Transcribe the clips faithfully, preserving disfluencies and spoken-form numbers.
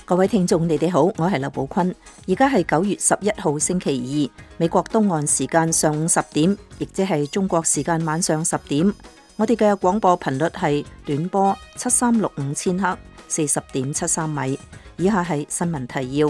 各位聽眾，你哋好，我係劉寶坤。而家係九月十一號星期二，美國東岸時間上午十點，亦即係中國時間晚上十點。我哋嘅廣播頻率係短波七三六五千赫，四十點七三米。以下係新聞提要。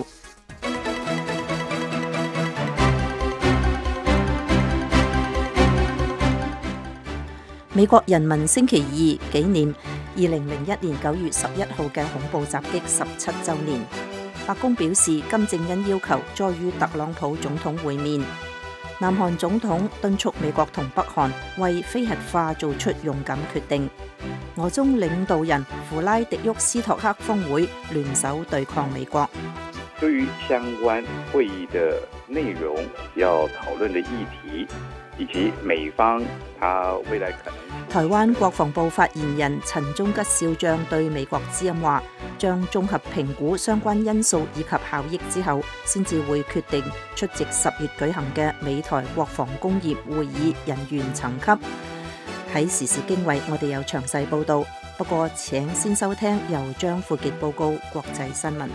美國人民星期二紀念二零零一年九月十一號嘅恐怖襲擊十七週年。白宮表示，金正恩要求再與特朗普總統會面。南韓總統敦促美國同北韓為非核化做出勇敢決定。俄中領導人弗拉迪沃斯托克峰會聯手對抗美國。 對於相關會議的內容、要討論的議題，以及美方他未來可能。 台灣國防部發言人陳忠吉少將對美國之音話，將綜合評估相關因素以及效益之後，先至會決定出席十月舉行嘅美台國防工業會議人員層級。喺時事經緯，我哋有詳細報道，不過請先收聽由張富傑報告國際新聞。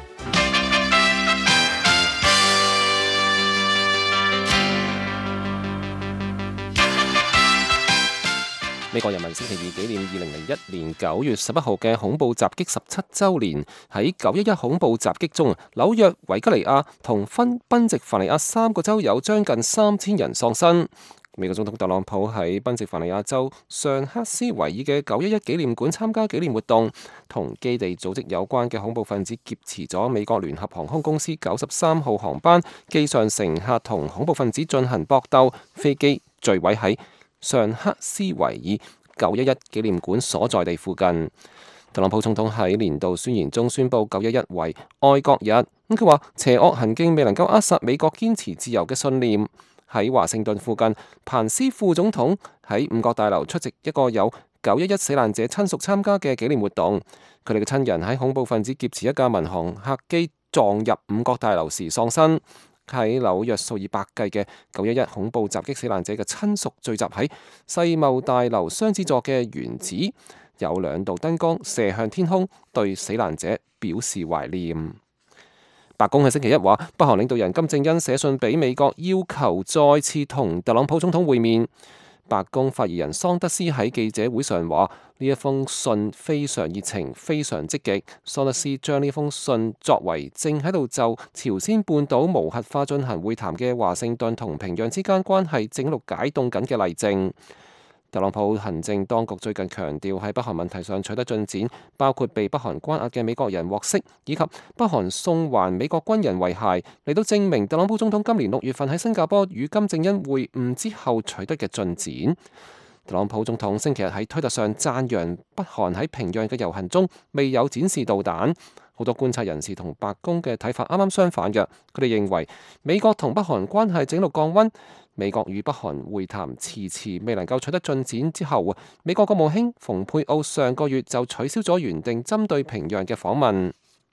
美國人民星期二紀念二零零一年九月十一號嘅恐怖襲擊十七週年。喺九一一恐怖襲擊中，紐約、維吉尼亞同芬賓夕凡尼亞三個州有將近三千人喪生。美國總統特朗普喺賓夕凡尼亞州尚克斯維爾嘅九一一紀念館參加紀念活動，同基地組織有關嘅恐怖分子劫持咗美國聯合航空公司九十三號航班，機上乘客同恐怖分子進行搏鬥，飛機墜毀喺尚克斯維爾九一一紀念館所在地附近。特朗普總統喺年度宣言中宣布九一一為愛國日。咁佢話邪惡行徑未能夠扼殺美國堅持自由嘅信念。喺華盛頓附近，彭斯副總統喺五角大樓出席一個有九一一死難者親屬參加嘅紀念活動。佢哋嘅親人喺恐怖分子劫持一架民航客機撞入五角大樓時喪生。喺紐約數以百計嘅九一一恐怖襲擊死難者嘅親屬聚集喺世貿大樓雙子座嘅原址，有兩道燈光射向天空，對死難者表示懷念。白宮喺星期一話，北韓領導人金正恩寫信俾美國，要求再次同特朗普總統會面。白宮發言人桑德斯喺記者會上話，呢一封信非常熱情，非常積極。桑德斯將呢封信作為正喺度就朝鮮半島無核化進行會談嘅華盛頓同平壤之間關係正喺度解凍緊嘅例證。特朗普行政當局最近強調喺北韓問題上取得進展，包括被北韓關押嘅美國人獲釋，以及北韓送還美國軍人遺骸，嚟到證明特朗普總統今年六月份喺新加坡與金正恩會晤之後取得嘅進展。特朗普總統星期日喺推特上讚揚北韓喺平壤嘅遊行中未有展示導彈。好多觀察人士同白宮嘅睇法啱啱相反嘅，佢哋認為美國同北韓關係正喺度降溫。美國與北韓會談遲遲未能夠取得進展之後，美國國務卿蓬佩奧上個月就取消咗原定針對平壤嘅訪問。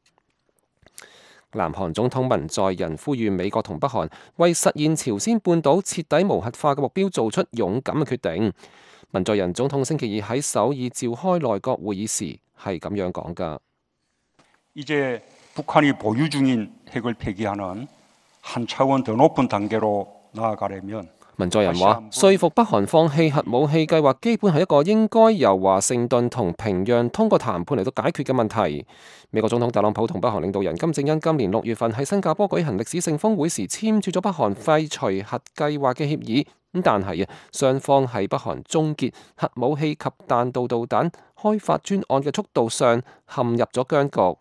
南韓總統文在寅呼籲美國同北韓為實現朝鮮半島徹底無核化嘅目標做出勇敢嘅決定。文在寅總統星期二喺首爾召開內閣會議時係咁樣講㗎。 이제 북한이 보유 중인 핵을 폐기하는 한 차원 더 높은 단계로 나아가려면 文在寅話：說服北韓放棄核武器計劃，基本係一個應該由華盛頓同平壤通過談判嚟到解決嘅問題。美國總統特朗普同北韓領導人金正恩今年六月份喺新加坡舉行歷史性峰會時簽署咗北韓廢除核計劃嘅協議。咁但係啊，雙方喺北韓終結核武器及彈道導彈開發專案嘅速度上陷入咗僵局。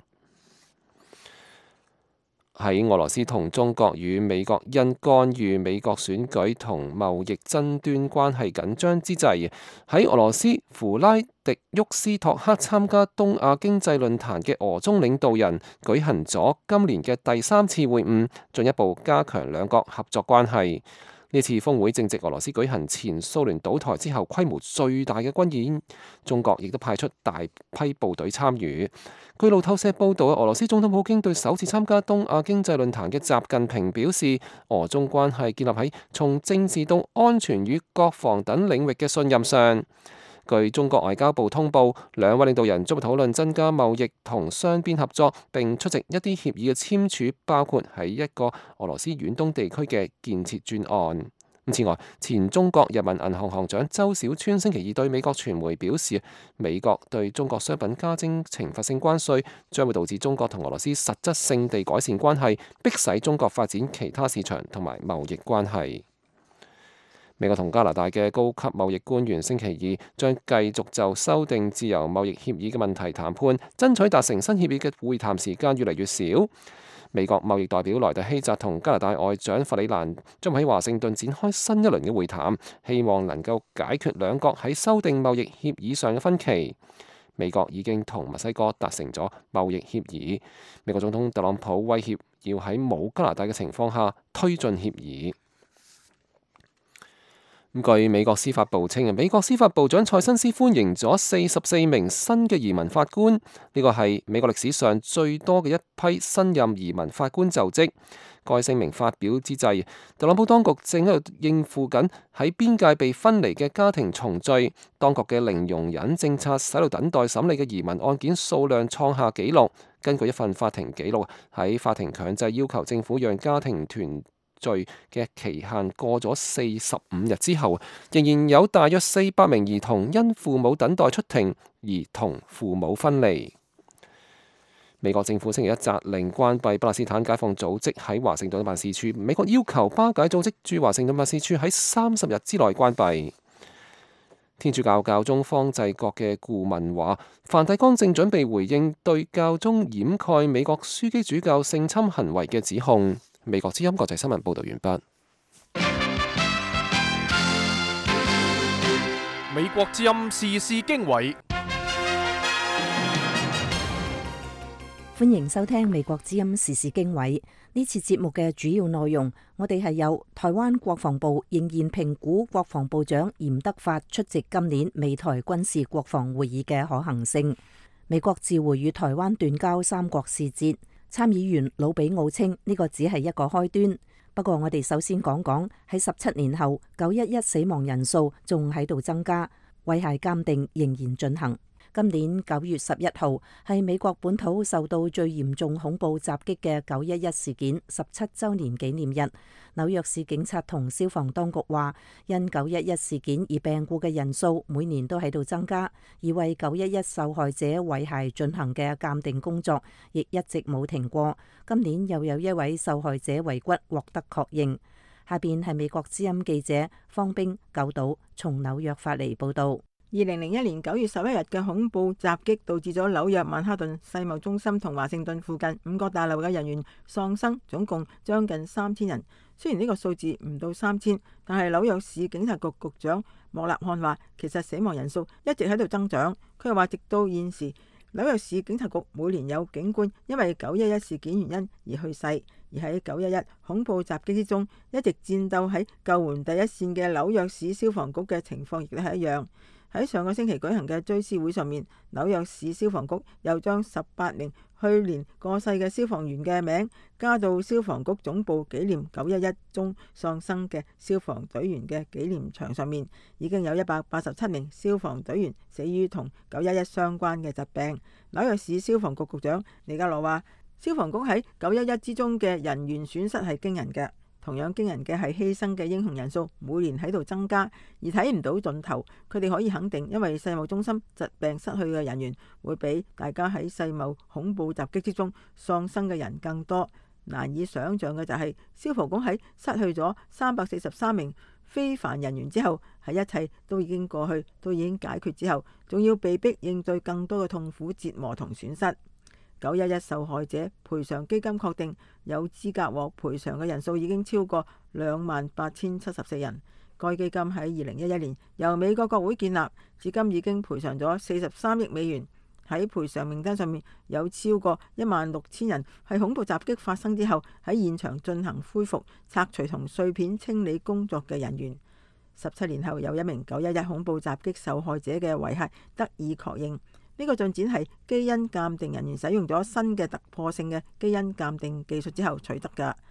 喺俄羅斯同中國與美國因干預美國選舉同貿易爭端關係緊張之際，喺俄羅斯弗拉迪沃斯托克參加東亞經濟論壇嘅俄中領導人舉行咗今年嘅第三次會晤，進一步加強兩國合作關係。呢次峰會正值俄羅斯舉行前蘇聯倒台之後規模最大嘅軍演，中國亦都派出大批部隊參與。據路透社報導，俄羅斯總統普京對首次參加東亞經濟論壇嘅習近平表示，俄中關係建立喺從政治到安全與國防等領域嘅信任上。 據中國外交部通報，兩位領導人將會討論增加貿易同雙邊合作，並出席一啲協議嘅簽署，包括喺一個俄羅斯遠東地區嘅建設專案。此外，前中國人民銀行行長周小川星期二對美國傳媒表示，美國對中國商品加徵懲罰性關稅，將會導致中國同俄羅斯實質性地改善關係，迫使中國發展其他市場同埋貿易關係。美國同加拿大嘅高級貿易官員星期二將繼續就修訂自由貿易協議嘅問題談判，爭取達成新協議嘅會談時間越嚟越少。美國貿易代表萊特希澤同加拿大外長弗里蘭將喺華盛頓展開新一輪嘅會談，希望能夠解決兩國喺修訂貿易協議上嘅分歧。美國已經同墨西哥達成咗貿易協議，美國總統特朗普威脅要喺冇加拿大嘅情況下推進協議。據美國司法部稱，美國司法部長蔡新斯歡迎咗四十四名新嘅移民法官，呢個係美國歷史上最多嘅一批新任移民法官就職。該聲明發表之際，特朗普當局正喺度應付緊喺邊界被分離嘅家庭重聚，當局嘅零容忍政策使到等待審理嘅移民案件數量創下紀錄。根據一份法庭記錄，喺法庭強制要求政府讓家庭團罪嘅期限過咗四十五日之後，仍然有大約四百名兒童因父母等待出庭而同父母分離。美國政府星期一責令關閉巴勒斯坦解放組織喺華盛頓嘅辦事處，美國要求巴解組織駐華盛頓辦事處喺三十日之內關閉。天主教教宗方濟各嘅顧問話，梵蒂岡正準備回應對教宗掩蓋美國樞機主教性侵行為嘅指控。美國之音國際新聞報道完畢。 美國之音時事經緯， 歡迎收聽美國之音時事經緯。呢次節目嘅主要內容，我哋係有台灣國防部仍然評估國防部長嚴德發出席今年美台軍事國防會議嘅可行性。美國召回與台灣斷交三國使節。參議員魯比奧稱呢個只係一個開端。不過我哋首先講講喺十七年後九一一死亡人數仲喺度增加，遺骸鑑定仍然進行。今年九月十一號係美國本土受到最嚴重恐怖襲擊嘅九一一事件十七週年紀念日。紐約市警察同消防當局話，因九一一事件而病故嘅人數每年都喺度增加，而為九一一受害者遺骸進行嘅鑑定工作亦一直冇停過。今年又有一位受害者遺骨獲得確認。下邊係美國之音記者方冰九島從紐約發嚟報道。 二零零一年九月十一日嘅恐怖襲擊導致咗紐約曼哈頓世貿中心同華盛頓附近五個大樓嘅人員喪生，總共將近三千人。雖然呢個數字唔到三千，但係紐約市警察局局長莫納漢話，其實死亡人數一直喺度增長。佢又話，直到現時，紐約市警察局每年有警官因為九一一事件原因而去世，而喺九一一恐怖襲擊之中，一直戰鬥喺救援第一線嘅紐約市消防局嘅情況亦都係一樣。喺上個星期舉行嘅追思會上面，紐約市消防局又將十八名去年過世嘅消防員嘅名加到消防局總部紀念九一一中喪生嘅消防隊員嘅紀念牆上面。已經有一百八十七名消防隊員死於同九一一相關嘅疾病。紐約市消防局局長尼加羅話，消防局喺九一一之中嘅人員損失係驚人嘅。同樣驚人嘅係犧牲嘅英雄人數每年喺度增加，而睇唔到盡頭。佢哋可以肯定，因為世貿中心疾病失去嘅人員會比大家喺世貿恐怖襲擊之中喪生嘅人更多。難以想象嘅就係消防局喺失去咗三百四十三名非凡人員之後，喺一切都已經過去，都已經解決之後，仲要被逼應對更多嘅痛苦折磨同損失。九一一受害者賠償基金確定有資格獲賠償嘅人數已經超過兩萬八千七十四人。該基金喺二零一一年由美國國會建立，至今已經賠償咗四十三億美元。喺賠償名單上面有超過一萬六千人係恐怖襲擊發生之後喺現場進行恢復、拆除同碎片清理工作嘅人員。十七年後，有一名九一一恐怖襲擊受害者嘅遺骸得以確認。呢個進展係基因鑑定人員使用咗新嘅突破性嘅基因鑑定技術之後取得㗎。呢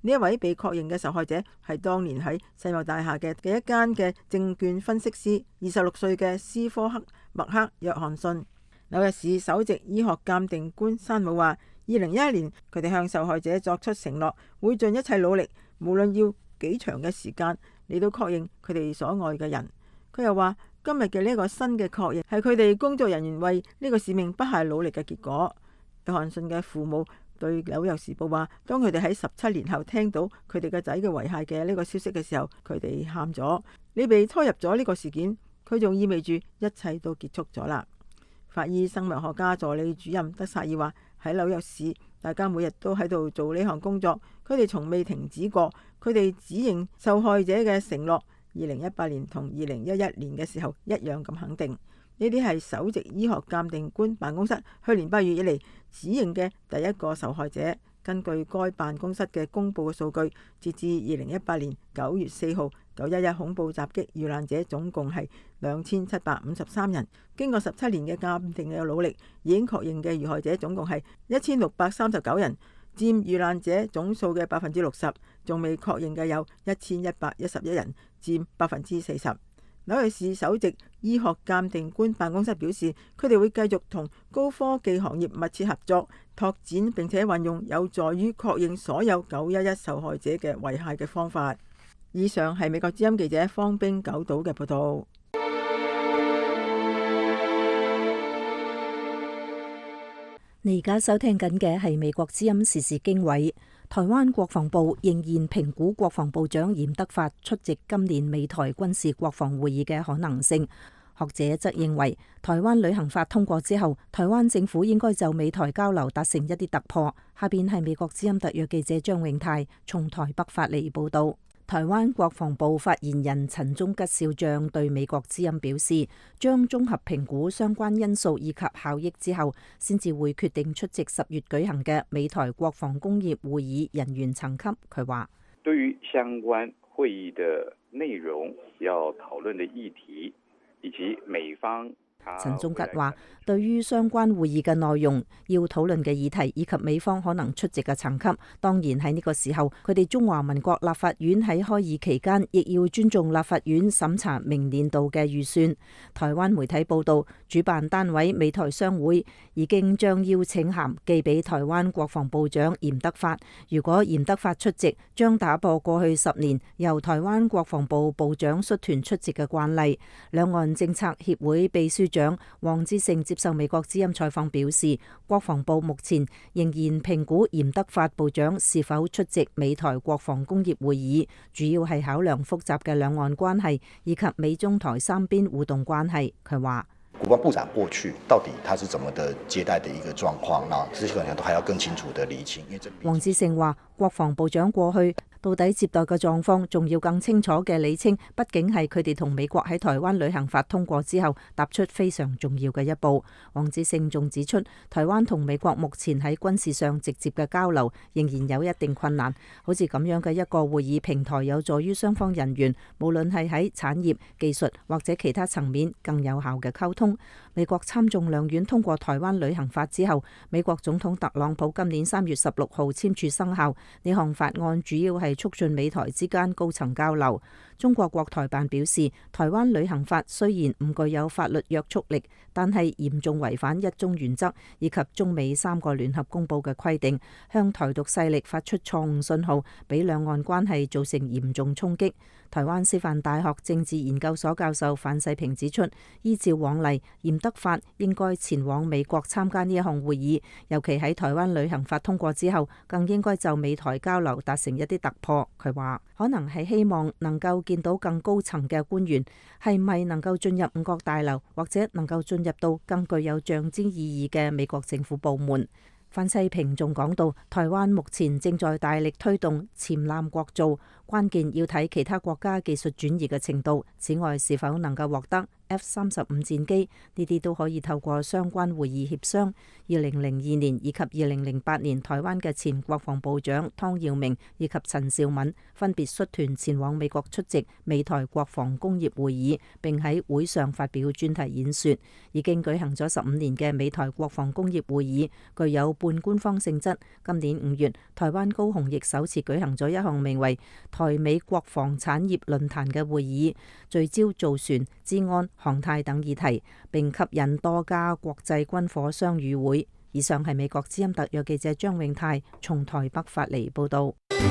呢一位被確認嘅受害者係當年喺世貿大廈嘅嘅一間嘅證券分析師，二十六歲嘅斯科克麥克約翰遜。紐約市首席醫學鑑定官山姆話，二零一一年佢哋向受害者作出承諾，會盡一切努力，無論要幾長嘅時間嚟到確認佢哋所愛嘅人。佢又話，今日嘅呢一個新嘅確認係佢哋工作人員為呢個使命不懈努力嘅結果。約翰遜嘅父母對紐約時報話，當佢哋喺十七年後聽到佢哋個仔嘅遺骸嘅呢個消息嘅時候，佢哋喊咗。你被拖入咗呢個事件，佢仲意味住一切都結束咗啦。法醫生物學家助理主任德薩爾話，喺紐約市，大家每日都喺度做呢項工作，佢哋從未停止過。佢哋指認受害者嘅承諾，二零一八年同二零一一年嘅時候一樣咁肯定。呢啲係首席醫學鑑定官辦公室去年八月以嚟指認嘅第一個受害者。根據該辦公室嘅公佈嘅數據，截至二零一八年九月四號，九一一恐怖襲擊遇難者總共係兩千七百五十三人。經過十七年嘅鑑定嘅努力，已經確認嘅遇害者總共係一千六百三十九人，佔遇難者總數嘅百分之六十。仲未確認嘅有一千一百一十一人，佔百分之四十。紐約市首席醫學鑑定官辦公室表示，佢哋會繼續同高科技行業密切合作，拓展並且運用有助於確認所有九一一受害者嘅遺骸嘅方法。以上係美國之音記者方冰九島嘅報道。 你而家收聽緊嘅係美國之音時事經緯。台灣國防部仍然評估國防部長嚴德發出席今年美台軍事國防會議嘅可能性。學者則認為，台灣旅行法通過之後，台灣政府應該就美台交流達成一啲突破。下邊係美國之音特約記者張永泰從台北發嚟報道。台灣國防部發言人陳忠吉少將對美國之音表示，將綜合評估相關因素以及效益之後，先至會決定出席十月舉行嘅美台國防工業會議人員層級。佢話： 對於相關會議的內容、要討論的議題以及美方。 陳忠吉話：對於相關會議嘅內容、要討論嘅議題以及美方可能出席嘅層級，當然喺呢個時候，佢哋中華民國立法院喺開議期間，亦要尊重立法院審查明年度嘅預算。台灣媒體報道，主辦單位美台商會已經將邀請函寄俾台灣國防部長嚴德發。如果嚴德發出席，將打破過去十年由台灣國防部部長率團出席嘅慣例。兩岸政策協會秘書長黃志成接受美國之音採訪表示，國防部目前仍然評估嚴德發部長是否出席美台國防工業會議，主要係考量複雜嘅兩岸關係以及美中台三邊互動關係。佢話： 國防部長過去到底他是怎麼的接待的一個狀況，那這些可能都還要更清楚的釐清。 黃志成話：國防部長過去到底接待嘅狀況，仲要更清楚嘅理清，畢竟係佢哋同美國喺台灣旅行法通過之後踏出非常重要嘅一步。黃志勝仲指出，台灣同美國目前喺軍事上直接嘅交流仍然有一定困難，好似咁樣嘅一個會議平台，有助於雙方人員無論係喺產業、技術或者其他層面更有效嘅溝通。美國參眾兩院通過台灣旅行法之後，美國總統特朗普今年三月十六號簽署生效。呢項法案主要係促進美台之間高層交流。中國國台辦表示，台灣旅行法雖然唔具有法律約束力，但係嚴重違反一中原則以及中美三個聯合公報嘅規定，向台獨勢力發出錯誤信號，俾兩岸關係造成嚴重衝擊。台灣師範大學政治研究所教授范世平指出，依照往例，嚴德發應該前往美國參加呢一項會議，尤其喺台灣旅行法通過之後，更應該就美台交流達成一啲突破。佢話可能係希望能夠見到更高層嘅官員，係咪能夠進入五角大樓，或者能夠進入到更具有象徵意義嘅美國政府部門。范世平仲講到，台灣目前正在大力推動潛艦國造， 關鍵要睇其他國家技術轉移嘅程度，此外是否能夠獲得 F 三十五戰機，呢啲都可以透過相關會議協商。二零零二年以及二零零八年，台灣嘅前國防部長湯耀明以及陳兆敏分別率團前往美國出席美台國防工業會議，並喺會上發表專題演說。已經舉行咗十五年嘅美台國防工業會議具有半官方性質。今年五月，台灣高雄亦首次舉行咗一項名為台美國防產業論壇嘅會議，聚焦造船、資安、航太等議題，並吸引多家國際軍火商與會。以上係美國之音特約記者張永泰從台北發嚟報道。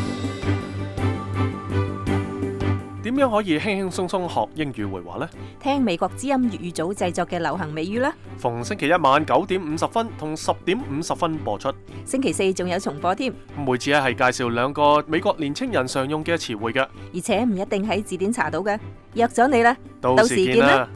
點樣可以輕輕鬆鬆學英語會話呢？ 聽美國之音粵語組製作嘅流行美語啦。 逢星期一晚九點五十分同十點五十分播出。 星期四仲有重播添。 每次咧係介紹兩個美國年青人常用嘅詞彙嘅， 而且唔一定喺字典查到嘅。約咗你啦， 到時見啦。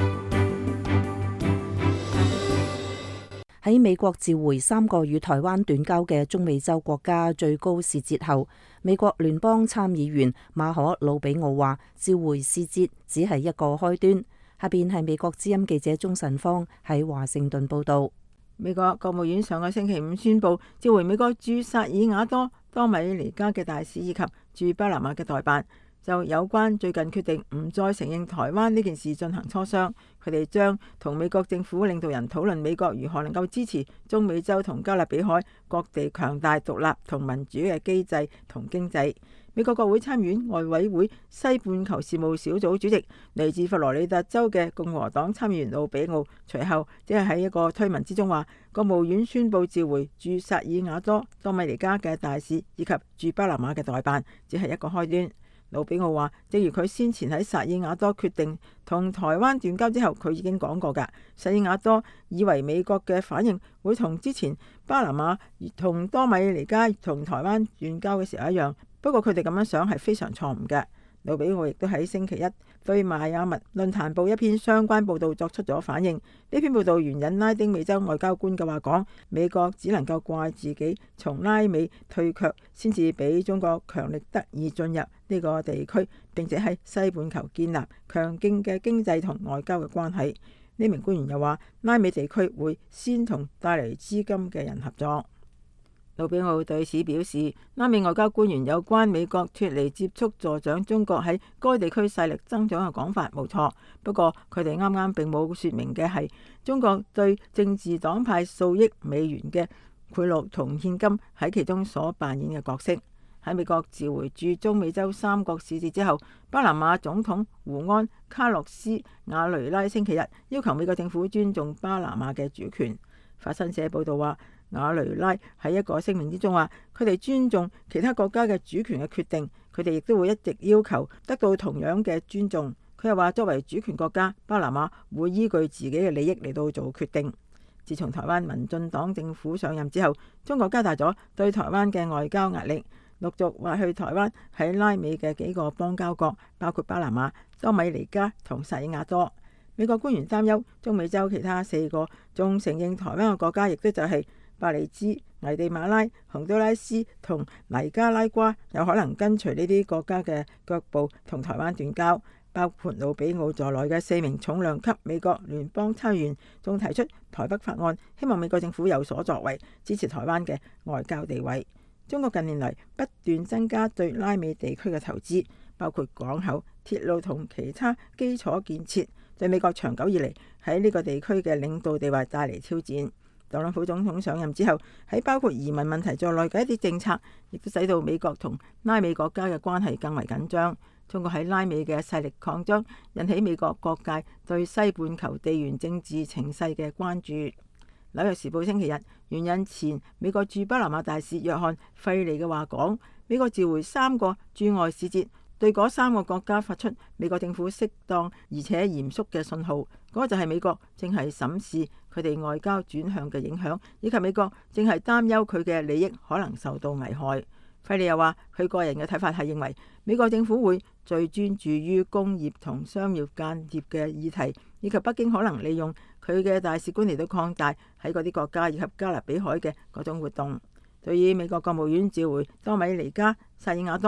喺美國召回三個與台灣斷交嘅中美洲國家最高使節後，美國聯邦參議員馬可魯比奧話：召回使節只係一個開端。下邊係美國之音記者鍾晨芳喺華盛頓報道。 美國國務院上個星期五宣布召回美國駐薩爾瓦多、多米尼加嘅大使以及駐巴拿馬嘅代辦，就有關最近決定唔再承認台灣呢件事進行磋商。佢哋將同美國政府領導人討論美國如何能夠支持中美洲同加勒比海各地強大獨立同民主嘅機制同經濟。美國國會參議院外委會西半球事務小組主席嚟自佛羅里達州嘅共和黨參議員魯比奧隨後只係喺一個推文之中話，國務院宣布召回駐薩爾瓦多、多米尼加嘅大使以及駐巴拿馬嘅代辦，只係一個開端。魯比奧話，正如佢先前喺薩爾瓦多決定同台灣斷交之後，佢已經講過㗎。薩爾瓦多以為美國嘅反應會同之前巴拿馬同多米尼加同台灣斷交嘅時候一樣，不過佢哋咁樣想係非常錯誤嘅。魯比奧亦都喺星期一對邁阿密論壇報一篇相關報導作出咗反應。呢篇報導援引拉丁美洲外交官嘅話講，美國只能夠怪自己從拉美退卻，先至俾中國強力得以進入呢個地區，並且喺西半球建立強勁嘅經濟同外交嘅關係。呢名官員又話，拉美地區會先同帶嚟資金嘅人合作。魯比奧對此表示，拉美外交官員有關美國脫離接觸助長中國喺該地區勢力增長嘅講法冇錯，不過佢哋啱啱並冇說明嘅係中國對政治黨派數億美元嘅賄賂同現金喺其中所扮演嘅角色。喺美國召回駐中美洲三國使節之後，巴拿馬總統胡安·卡洛斯瓦雷拉星期日要求美國政府尊重巴拿馬嘅主權。法新社報道話，瓦雷拉喺一個聲明之中話，佢哋尊重其他國家嘅主權嘅決定，佢哋亦都會一直要求得到同樣嘅尊重。佢又話，作為主權國家，巴拿馬會依據自己嘅利益嚟到做決定。自從台灣民進黨政府上任之後，中國加大咗對台灣嘅外交壓力，陸續挖去台灣喺拉美嘅幾個邦交國，包括巴拿馬、多米尼加同薩爾瓦多。美國官員擔憂中美洲其他四個仲承認台灣嘅國家，亦都就係巴里茲、危地馬拉、洪都拉斯同尼加拉瓜，有可能跟隨呢啲國家嘅腳步同台灣斷交。包括魯比奧在內嘅四名重量級美國聯邦參議員仲提出台北法案，希望美國政府有所作為，支持台灣嘅外交地位。中國近年嚟不斷增加對拉美地區嘅投資，包括港口、鐵路同其他基礎建設，對美國長久以嚟喺呢個地區嘅領導地位帶嚟挑戰。特朗普總統上任之後，喺包括移民問題在內嘅一啲政策，亦都使到美國同拉美國家嘅關係更為緊張。中國喺拉美嘅勢力擴張，引起美國各界對西半球地緣政治情勢嘅關注。紐約時報星期日援引前美國駐巴拿馬大使約翰費利嘅話講，美國召回三個駐外使節，對嗰三個國家發出美國政府適當而且嚴肅嘅信號。嗰、那個就係美國正係審視佢哋外交轉向嘅影響，以及美國正係擔憂佢嘅利益可能受到危害。費利又話，佢個人嘅睇法係認為美國政府會最專注於工業同商業間諜嘅議題，以及北京可能利用佢嘅大使館嚟到擴大喺嗰啲國家以及加勒比海嘅嗰種活動。對於美國國務院召回多米尼加、薩爾瓦多同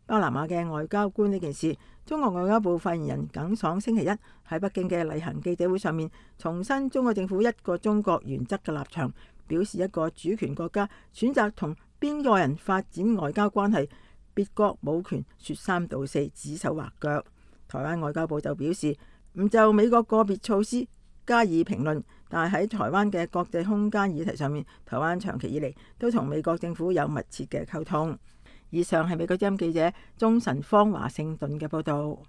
巴拿馬嘅外交官呢件事。中國外交部發言人耿爽星期一喺北京嘅例行記者會上面重申中國政府一個中國原則嘅立場，表示一個主權國家選擇同邊個人發展外交關係，別國冇權說三道四、指手畫腳。台灣外交部就表示唔就美國個別措施加以評論，但係喺台灣嘅國際空間議題上面，台灣長期以嚟都同美國政府有密切嘅溝通。以上係美國之音記者鍾晨芳華盛頓嘅報道。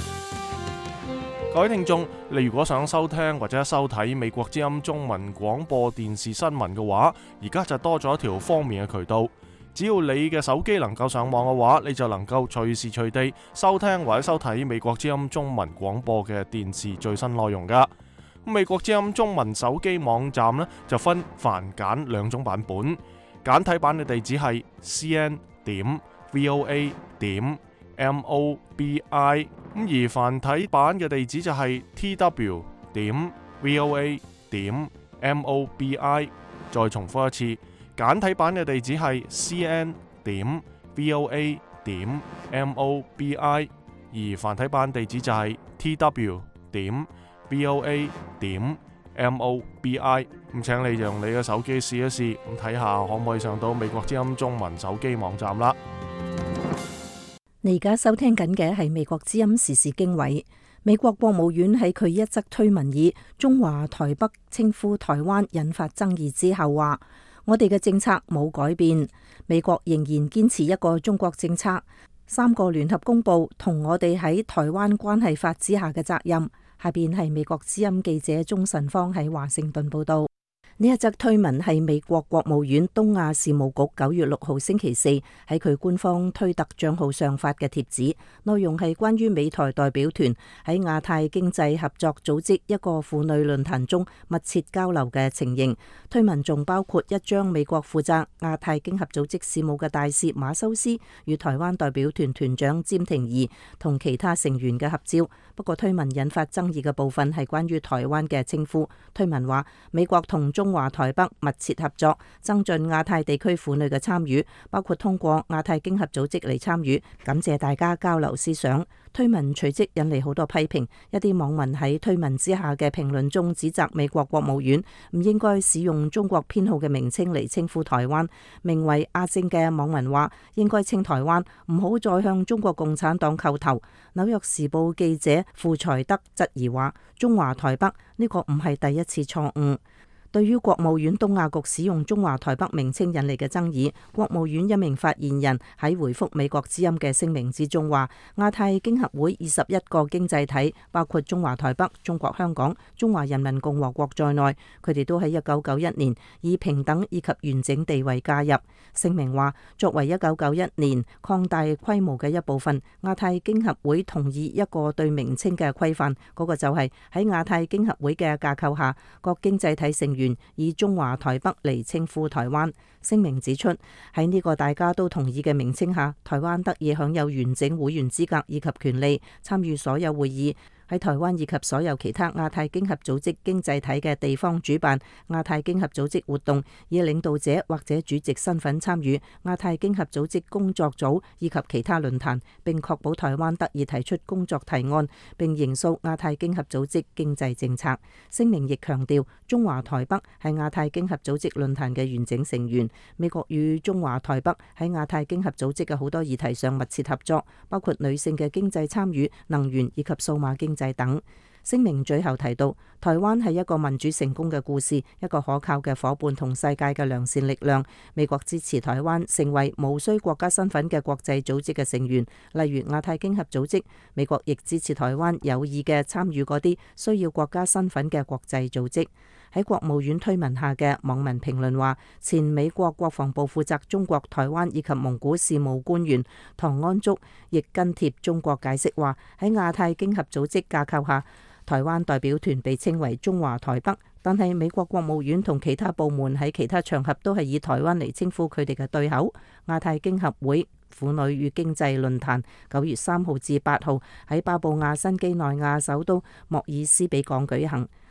各位聽眾，你如果想收聽或者收睇美國之音中文廣播電視新聞嘅話，而家就多咗一條方便嘅渠道。只要你嘅手機能夠上網嘅話，你就能夠隨時隨地收聽或者收睇美國之音中文廣播嘅電視最新內容噶。美國之音中文手機網站呢，就分繁簡兩種版本，簡體版嘅地址係 c n 點 v o a 點 m o b i， 咁而繁體版嘅地址就係 t w 點 v o a 點 m o b i。 再重複一次，簡體版嘅地址係 c n 點 v o a 點 m o b i， 而繁體版地址就係 t w 點 v o a 點 m o b i。 咁請你用你嘅手機試一試，咁睇下可唔可以上到美國之音中文手機網站啦。 你而家收聽緊嘅係美國之音時事經緯。美國國務院喺佢一則推文以中華台北稱呼台灣引發爭議之後話，我哋嘅政策冇改變，美國仍然堅持一個中國政策。三個聯合公報同我哋喺台灣關係法之下嘅責任。下邊係美國之音記者鍾晨芳喺華盛頓報道。呢一則推文係美國國務院東亞事務局九月六號星期四喺佢官方推特賬號上發嘅帖子，內容係關於美台代表團喺亞太經濟合作組織一個婦女論壇中密切交流嘅情形。推文仲包括一張美國負責亞太經合組織事務嘅大使馬修斯與台灣代表團團長詹婷儀同其他成員嘅合照。不過推文引發爭議嘅部分係關於台灣嘅稱呼。推文話美國同中華台北密切合作，增進亞太地區婦女嘅參與，包括通過亞太經合組織嚟參與，感謝大家交流思想。推文隨即引嚟好多批評，一啲網民喺推文之下嘅評論中指責美國國務院唔應該使用中國編號嘅名稱嚟稱呼台灣。名為阿正嘅網民話應該稱台灣，唔好再向中國共產黨叩頭。紐約時報記者傅才德質疑話中華台北呢個唔係第一次錯誤。對於國務院東亞局使用中華台北名稱引嚟嘅爭議，國務院一名發言人喺回覆美國之音嘅聲明之中話，亞太經合會二十一個經濟體，包括中華台北、中國香港、中華人民共和國在內，佢哋都喺一九九一年以平等以及完整地位加入。聲明話，作為一九九一年擴大規模嘅一部分，亞太經合會同意一個對名稱嘅規範，嗰個就係喺亞太經合會嘅架構下，各經濟體成員以中華台北嚟稱呼台灣。聲明指出，喺呢個大家都同意嘅名稱下，台灣得以享有完整會員資格以及權利，參與所有會議，喺台灣以及所有其他亞太經合組織經濟體嘅地方主辦亞太經合組織活動，以領導者或者主席身份參與亞太經合組織工作組以及其他論壇，並確保台灣得以提出工作提案，並營塑亞太經合組織經濟政策。聲明亦強調，中華台北係亞太經合組織論壇嘅完整成員。美國與中華台北喺亞太經合組織嘅好多議題上密切合作，包括女性嘅經濟參與、能源以及數碼經濟等。聲明最後提到，台灣係一個民主成功嘅故事，一個可靠嘅夥伴同世界嘅良善力量。美國支持台灣成為無需國家身份嘅國際組織嘅成員，例如亞太經合組織。美國亦支持台灣有意嘅參與嗰啲需要國家身份嘅國際組織。喺國務院推文下嘅網民評論話，前美國國防部負責中國、台灣以及蒙古事務官員唐安竹亦跟貼中國解釋話，喺亞太經合組織架構下，台灣代表團被稱為中華台北，但係美國國務院同其他部門喺其他場合都係以台灣嚟稱呼佢哋嘅對口。亞太經合會婦女與經濟論壇九月三號至八號喺巴布亞新畿內亞首都莫爾斯比港舉行。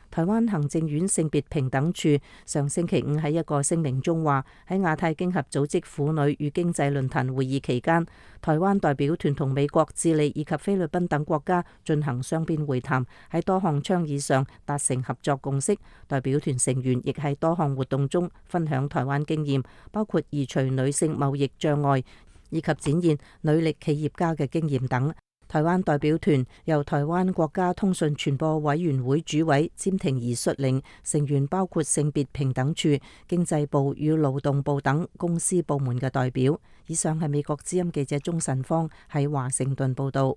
台灣行政院性別平等處上星期五喺一個聲明中話，喺亞太經合組織婦女與經濟論壇會議期間，台灣代表團同美國、智利以及菲律賓等國家進行雙邊會談，喺多項倡議上達成合作共識。代表團成員亦喺多項活動中分享台灣經驗，包括移除女性貿易障礙以及展現女力企業家嘅經驗等。台灣代表團由台灣國家通訊傳播委員會主委詹婷儀率領，成員包括性別平等處、經濟部與勞動部等公司部門嘅代表。以上係美國之音記者鍾晨芳喺華盛頓報道。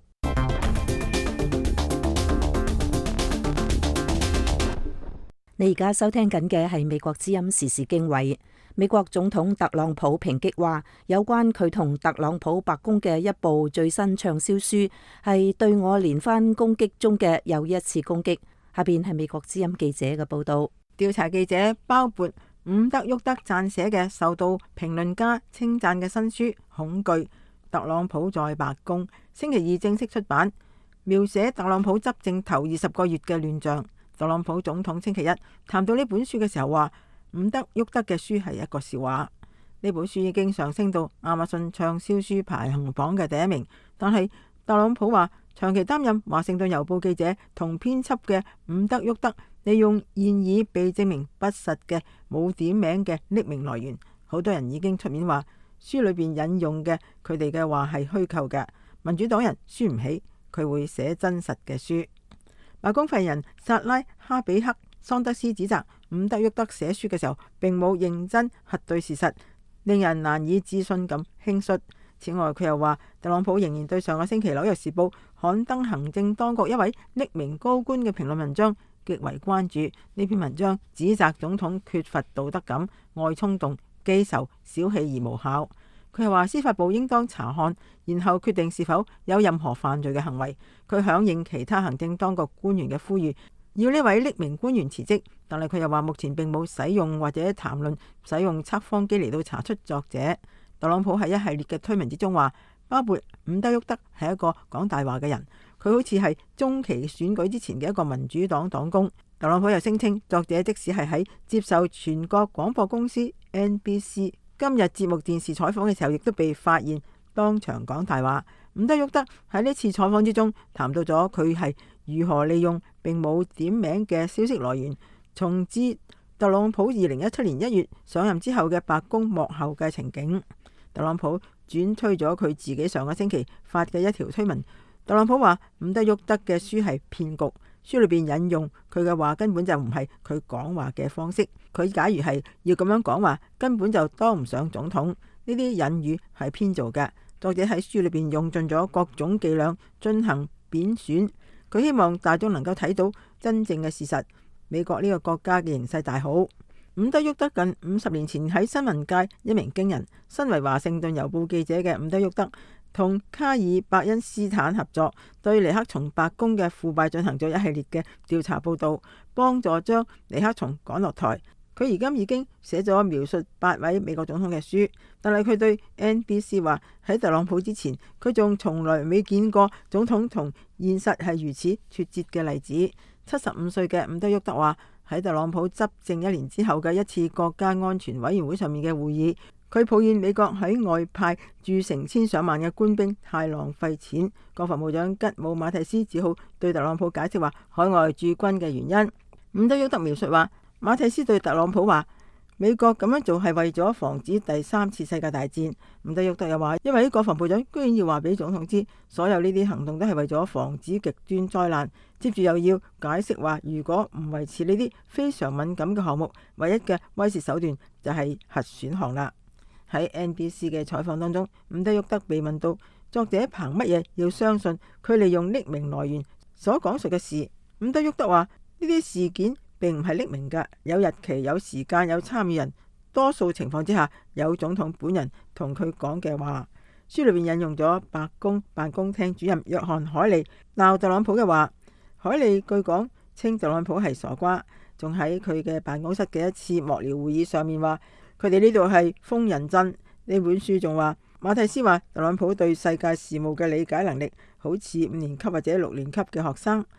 你而家收聽緊嘅係美國之音時事經緯。美國總統特朗普抨擊話，有關佢同特朗普白宮嘅一部最新暢銷書係對我連番攻擊中嘅又一次攻擊。下邊係美國之音記者嘅報道。 調查記者鮑勃伍德沃德撰寫嘅受到評論家稱讚嘅新書《恐懼：特朗普在白宮》星期二正式出版，描寫特朗普執政頭二十個月嘅亂象。特朗普總統星期一談到呢本書嘅時候話，伍德沃德嘅書係一個笑話。呢本書已經上升到亞馬遜暢銷書排行榜嘅第一名，但係特朗普話長期擔任華盛頓郵報記者同編輯嘅伍德沃德利用現已被證明不實嘅冇點名嘅匿名來源，好多人已經出面話書裏邊引用嘅佢哋嘅話係虛構嘅。民主黨人輸唔起，佢會寫真實嘅書。白宮發言人薩拉哈比克桑德斯指責伍德沃德寫書嘅時候並冇認真核對事實，令人難以置信咁輕率。此外，佢又話特朗普仍然對上個星期紐約時報刊登行政當局一位匿名高官嘅評論文章極為關注。呢篇文章指責總統缺乏道德感、愛衝動、記仇、小氣而無效。佢又話司法部應當查看，然後決定是否有任何犯罪嘅行為。佢響應其他行政當局官員嘅呼籲，要呢位匿名官員辭職。但係佢又話目前並冇使用或者談論使用測謊機嚟到查出作者。特朗普喺一系列嘅推文之中話，包括伍德沃德係一個講大話嘅人，佢好似係中期選舉之前嘅一個民主黨黨工。特朗普又聲稱作者即使係喺接受全國廣播公司 N B C 今日節目電視採訪嘅時候，亦都被發現當場講大話。伍德沃德喺呢次採訪之中談到咗佢係如何利用並冇點名嘅消息來源，重置特朗普二零一七年一月上任之後嘅白宮幕後嘅情景。特朗普轉推咗佢自己上個星期發嘅一條推文。特朗普話伍德沃德嘅書係騙局，書裏邊引用佢嘅話根本就唔係佢講話嘅方式。佢假如係要咁樣講話，根本就當唔上總統。呢啲隱語係編造嘅。作者喺書裏邊用盡咗各種伎倆進行貶損。佢希望大眾能夠睇到真正嘅事實。美國呢個國家嘅形勢大好。伍德沃德近五十年前喺新聞界一鳴驚人。身為華盛頓郵報記者嘅伍德沃德同卡爾伯恩斯坦合作，對尼克松白宮嘅腐敗進行咗一系列嘅調查報道，幫助將尼克松趕落台。佢而今已經寫咗描述八位美國總統嘅書，但係佢對 N B C 話喺特朗普之前，佢仲從來未見過總統同現實係如此脫節嘅例子。七十五歲嘅伍德沃德話喺特朗普執政一年之後嘅一次國家安全委員會上面嘅會議，佢抱怨美國喺外派駐成千上萬嘅官兵太浪費錢。國防部長吉姆馬蒂斯只好對特朗普解釋話海外駐軍嘅原因。伍德沃德描述話，馬蒂斯對特朗普話，美國咁樣做係為咗防止第三次世界大戰。伍德沃德又話，因為國防部長居然要話俾總統知，所有呢啲行動都係為咗防止極端災難。接住又要解釋話，如果唔維持呢啲非常敏感嘅項目，唯一嘅威懾手段就係核選項啦。喺 N B C 嘅採訪當中，伍德沃德被問到作者憑乜嘢要相信佢利用匿名來源所講述嘅事。伍德沃德話，呢啲事件並唔係匿名㗎，有日期、有時間、有參與人，多數情況之下有總統本人同佢講嘅話。書裏邊引用咗白宮辦公廳主任約翰海利鬧特朗普嘅話。海利據講稱特朗普係傻瓜，仲喺佢嘅辦公室嘅一次幕僚會議上面話佢哋呢度係瘋人鎮。呢本書仲話馬蒂斯話特朗普對世界事務嘅理解能力好似五年級或者六年級嘅學生。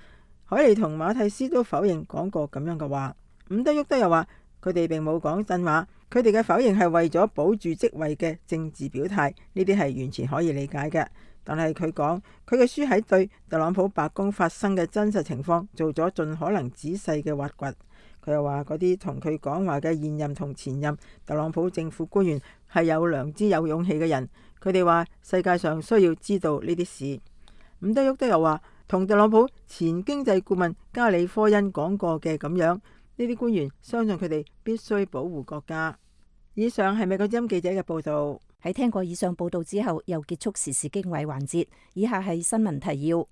海利同馬蒂斯都否認講過咁樣嘅話。伍德沃德又話佢哋並冇講真話，佢哋嘅否認係為咗保住職位嘅政治表態，呢啲係完全可以理解嘅。但係佢講佢嘅書喺對特朗普白宮發生嘅真實情況做咗盡可能仔細嘅挖掘。佢又話嗰啲同佢講話嘅現任同前任特朗普政府官員係有良知有勇氣嘅人，佢哋話世界上需要知道呢啲事。伍德沃德又話同特朗普前經濟顧問加里科恩講過嘅咁樣，呢啲官員相信佢哋必須保護國家。以上係美國之音記者嘅報道。 喺聽過以上報道之後，又結束時事經緯環節。以下係新聞提要。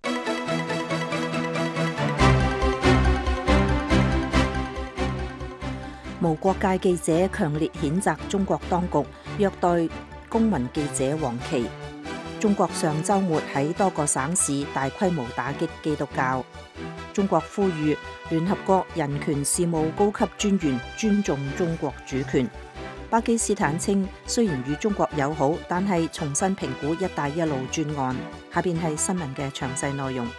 無國界記者強烈譴責中國當局虐待公民記者黃琦。中國上週末喺多個省市大規模打擊基督教。中國呼籲聯合國人權事務高級專員尊重中國主權。巴基斯坦稱雖然與中國友好，但係重新評估一帶一路專案。下邊係新聞嘅詳細內容。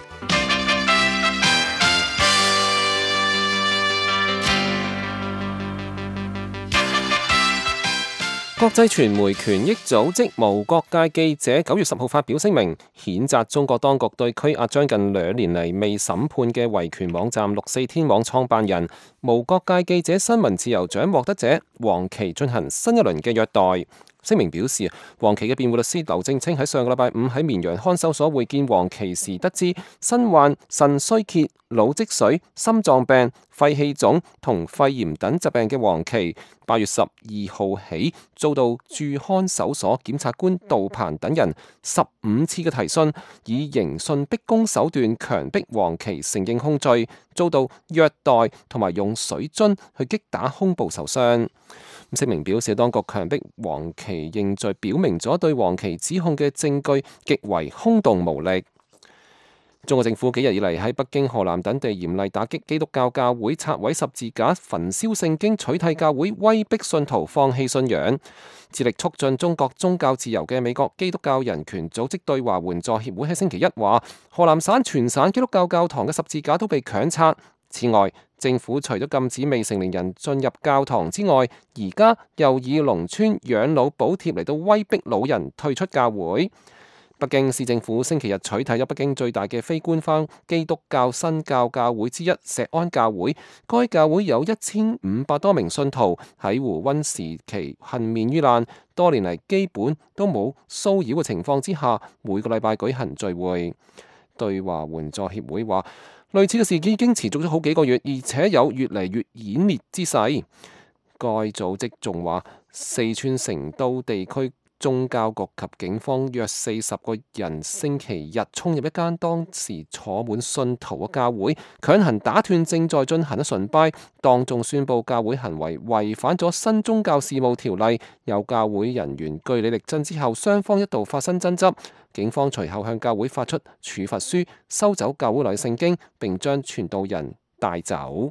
國際傳媒權益組織無國界記者九月十號發表聲明，譴責中國當局對拘押將近兩年嚟未審判嘅維權網站六四天網創辦人、無國界記者新聞自由獎獲得者黃琦進行新一輪嘅虐待。聲明表示，黃琦嘅辯護律師劉正清喺上個禮拜五喺綿陽看守所會見黃琦時，得知身患腎衰竭、腦積水、心臟病、肺氣腫同肺炎等疾病嘅黃琦，八月十二號起遭到駐看守所檢察官杜鵬等人十五次嘅提訊，以刑訊逼供手段強迫黃琦承認控罪，遭到虐待同埋用水樽去擊打胸部受傷。聲明表示，當局強迫黃琦認罪，表明咗對黃琦指控嘅證據極為空洞無力。中國政府幾日以嚟喺北京、河南等地嚴厲打擊基督教教會，拆毀十字架、焚燒聖經，取締教會，威逼信徒放棄信仰。致力促進中國宗教自由嘅美國基督教人權組織對華援助協會喺星期一話，河南省全省基督教教堂嘅十字架都被強拆。此外，政府除咗禁止未成年人進入教堂之外，而家又以農村養老補貼嚟到威逼老人退出教會。北京市政府星期日取締咗北京最大嘅非官方基督教新教教會之一錫安教會，該教會有一千五百多名信徒喺胡溫時期幸免於難，多年嚟基本都冇騷擾嘅情況之下，每個禮拜舉行聚會。對華援助協會話，類似嘅事件已經持續咗好幾個月，而且有越嚟越演烈之勢。該組織仲話，四川成都地區宗教局及警方約四十個人星期日衝入一間當時坐滿信徒嘅教會，強行打斷正在進行嘅崇拜，當眾宣佈教會行為違反咗新宗教事務條例。有教會人員據理力爭之後，雙方一度發生爭執。警方隨後向教會發出處罰書，收走教會內聖經，並將傳道人帶走。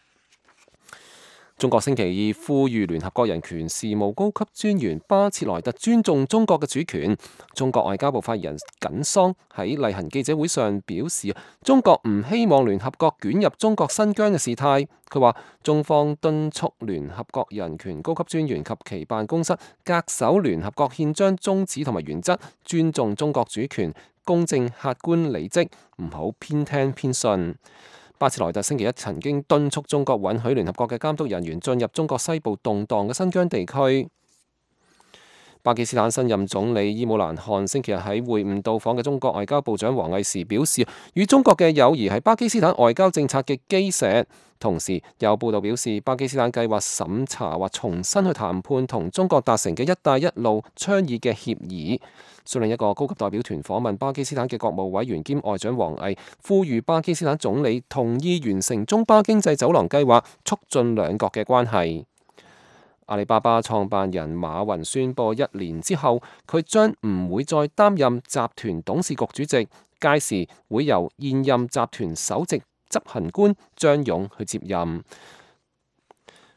中國星期二呼籲聯合國人權事務高級專員巴切萊特尊重中國嘅主權。中國外交部發言人耿桑喺例行記者會上表示，中國唔希望聯合國捲入中國新疆嘅事態。佢話，中方敦促聯合國人權高級專員及其辦公室恪守聯合國憲章宗旨同埋原則，尊重中國主權，公正客觀理職，唔好偏聽偏信。巴切萊特星期一曾經敦促中國允許聯合國嘅監督人員進入中國西部動盪嘅新疆地區。巴基斯坦新任總理伊姆蘭汗星期日喺會晤到訪嘅中國外交部長王毅時表示，與中國嘅友誼係巴基斯坦外交政策嘅基石。同時有報道表示，巴基斯坦計劃審查或重新去談判同中國達成嘅一帶一路倡議嘅協議。率領一個高級代表團訪問巴基斯坦嘅國務委員兼外長王毅呼籲巴基斯坦總理同意完成中巴經濟走廊計劃，促進兩國嘅關係。阿里巴巴創辦人馬雲宣布，一年之後佢將唔會再擔任集團董事局主席，屆時會由現任集團首席執行官張勇去接任。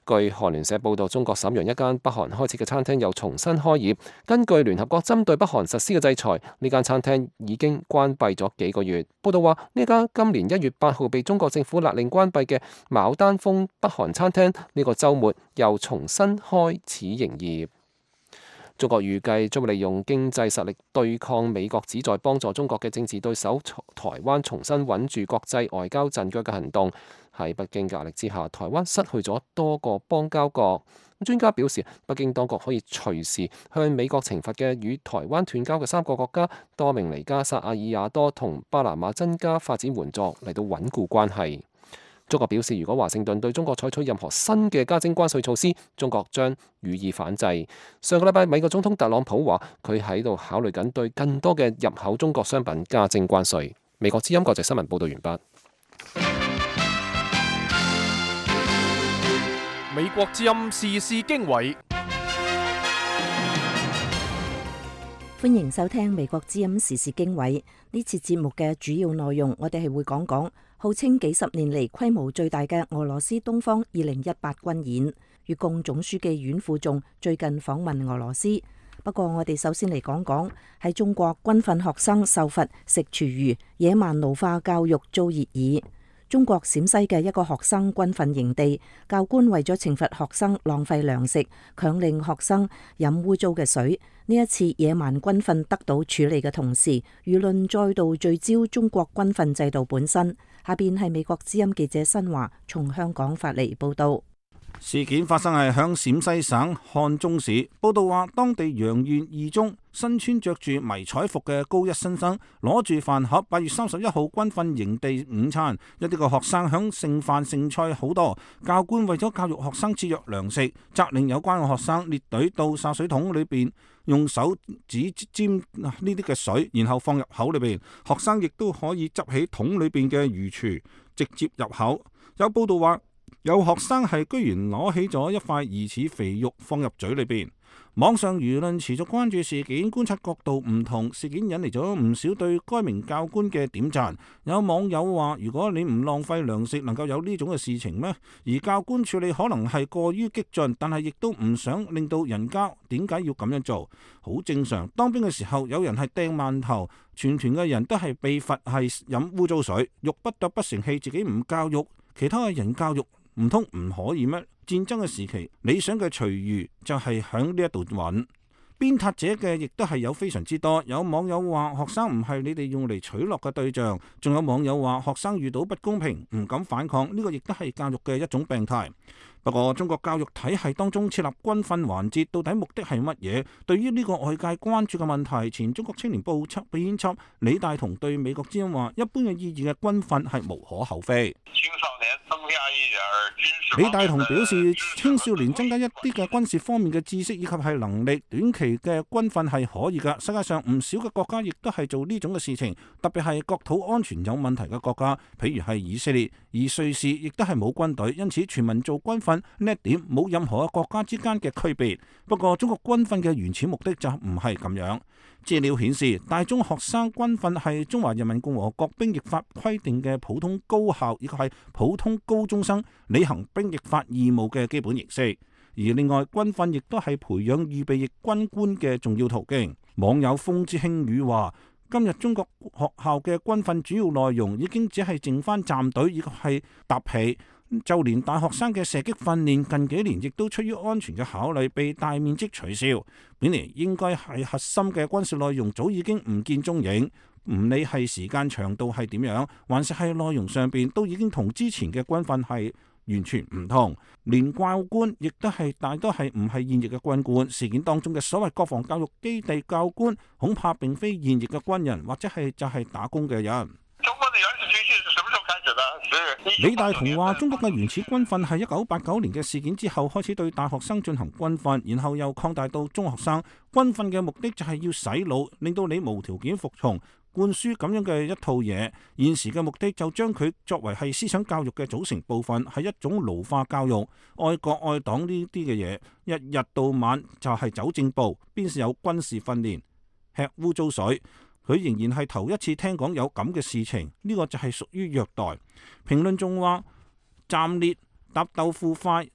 據韓聯社報導，中國瀋陽一間北韓開設嘅餐廳又重新開業。根據聯合國針對北韓實施嘅制裁，呢間餐廳已經關閉咗幾個月。報道話，呢間今年一月八號被中國政府勒令關閉嘅牡丹峰北韓餐廳，呢個週末又重新開始營業。中國預計將會利用經濟實力對抗美國旨在幫助中國嘅政治對手台灣重新穩住國際外交陣腳嘅行動。喺北京壓力之下，台灣失去咗多個邦交國。專家表示，北京當局可以隨時向美國懲罰嘅與台灣斷交嘅三個國家多明尼加、薩爾瓦多同巴拿馬增加發展援助嚟到穩固關係。中國表示，如果華盛頓對中國採取任何新嘅加徵關稅措施，中國將予以反制。上個禮拜，美國總統特朗普話佢喺度考慮緊對更多嘅入口中國商品加徵關稅。美國之音國際新聞報道完畢。 美國之音時事經緯， 歡迎收聽美國之音時事經緯。呢次節目嘅主要內容，我哋係會講講號稱幾十年嚟規模最大嘅俄羅斯東方二零一八軍演。越共總書記阮富仲最近訪問俄羅斯。不過我哋首先嚟講講喺中國軍訓學生受罰食廚餘、野蠻奴化教育遭熱議。中國陝西嘅一個學生軍訓營地，教官為咗懲罰學生浪費糧食，強令學生飲污糟嘅水。呢一次野蠻軍訓得到處理嘅同時，輿論再度聚焦中國軍訓制度本身。下邊係美國之音記者新華從香港發嚟報道。 事件發生係響陝西省漢中市。報道話，當地陽縣二中身穿着住迷彩服嘅高一新生攞住飯盒，八月三十一號軍訓營地午餐。一啲個學生響剩飯剩菜好多，教官為咗教育學生節約糧食，責令有關嘅學生列隊到潲水桶裏邊，用手指沾呢啲嘅水，然後放入口裏邊。學生亦都可以執起桶裏邊嘅魚廚，直接入口。有報道話，有學生係居然攞起咗一塊疑似肥肉放入嘴裏邊。網上輿論持續關注事件，觀察角度唔同，事件引嚟咗唔少對該名教官嘅點讚。有網友話，如果你唔浪費糧食，能夠有呢種嘅事情咩？而教官處理可能係過於激進，但係亦都唔想令到人家點解要咁樣做，好正常。當兵嘅時候，有人係掟饅頭，全團嘅人都係被罰係飲污糟水，欲不得不成器，自己唔教育，其他嘅人教育。唔通唔可以咩？戰爭嘅時期，理想嘅廚餘就係響呢一度揾。鞭撻者嘅亦都係有非常之多。有網友話學生唔係你哋用嚟取樂嘅對象，仲有網友話學生遇到不公平唔敢反抗，呢個亦都係教育嘅一種病態。不過中國教育體系當中設立軍訓環節，到底目的係乜嘢？對於呢個外界關注嘅問題，前中國青年報輯編輯李大同對美國之音話：一般嘅意義嘅軍訓係無可厚非。 青少年增加一點軍事。 李大同表示，青少年增加一啲嘅軍事方面嘅知識以及係能力，短期嘅軍訓係可以㗎。世界上唔少嘅國家亦都係做呢種嘅事情，特別係國土安全有問題嘅國家，譬如係以色列，而瑞士亦都係冇軍隊，因此全民做軍訓呢一點冇任何國家之間嘅區別。不過中國軍訓嘅原始目的就唔係咁樣。資料顯示，大中學生軍訓係中華人民共和國兵役法規定嘅普通高校以及係普通高中生履行兵役法義務嘅基本形式。而另外，軍訓亦都係培養預備役軍官嘅重要途徑。網友風之輕語話：今日中國學校嘅軍訓主要內容已經只係剩翻站隊以及係搭皮。就連大學生嘅射擊訓練近幾年亦都出於安全嘅考慮被大面積取消，本嚟應該係核心嘅軍事內容早已經唔見蹤影，唔理係時間長度係點樣，還是係內容上邊都已經同之前嘅軍訓係完全唔同。連教官亦都係大多係唔係現役嘅軍官，事件當中嘅所謂國防教育基地教官恐怕並非現役嘅軍人，或者係就係打工嘅人。 中國嘅原始軍訓是什麼時候開始的？ 李大同話：中國嘅原始軍訓係一九八九年嘅事件之後開始對大學生進行軍訓，然後又擴大到中學生。軍訓嘅目的就係要洗腦，令到你無條件服從，灌輸咁樣嘅一套嘢。現時嘅目的就將佢作為係思想教育嘅組成部分，係一種奴化教育，愛國愛黨呢啲嘅嘢，一日到晚就係走正步，邊是有軍事訓練，吃污糟水。佢仍然係頭一次聽講有咁嘅事情，呢、這個就係屬於虐待。評論仲話，站列搭豆腐塊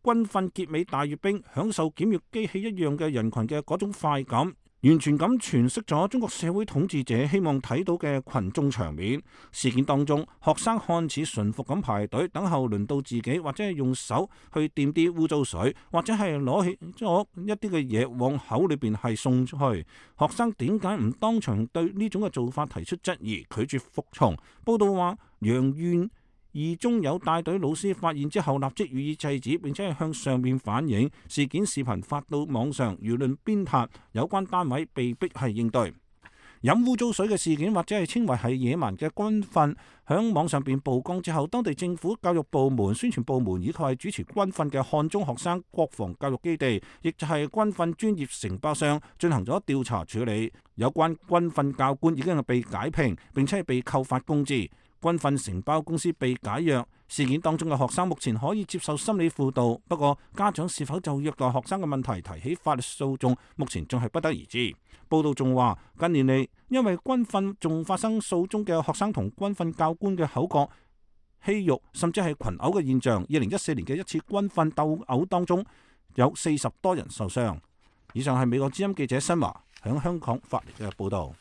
軍訓結尾大閱兵，享受檢閱機器一樣嘅人群嘅嗰種快感，完全咁詮釋咗中國社會統治者希望睇到嘅群眾場面。事件當中，學生看似順服咁排隊等候輪到自己，或者係用手去掂啲污糟水，或者係攞起咗一啲嘅嘢往口裏邊係送出去。學生點解唔當場對呢種嘅做法提出質疑，拒絕服從？報道話，楊縣二中有帶隊老師發現之後，立即予以制止，並且係向上面反映。事件視頻發到網上，輿論鞭撻，有關單位被逼係應對。飲污糟水嘅事件或者係稱為係野蠻嘅軍訓，響網上邊曝光之後，當地政府、教育部門、宣傳部門以及係主持軍訓嘅漢中學生國防教育基地，亦就係軍訓專業承包商進行咗調查處理。有關軍訓教官已經係被解聘，並且係被扣發工資。軍訓承包公司被解約，事件當中嘅學生目前可以接受心理輔導，不過家長是否就虐待學生嘅問題提起法律訴訟，目前仲係不得而知。報道仲話，近年嚟因為軍訓仲發生數宗嘅學生同軍訓教官嘅口角、欺辱，甚至係群毆嘅現象。二零一四年嘅一次軍訓鬥毆當中，有四十多人受傷。以上係美國之音記者新華響香港發嚟嘅報道。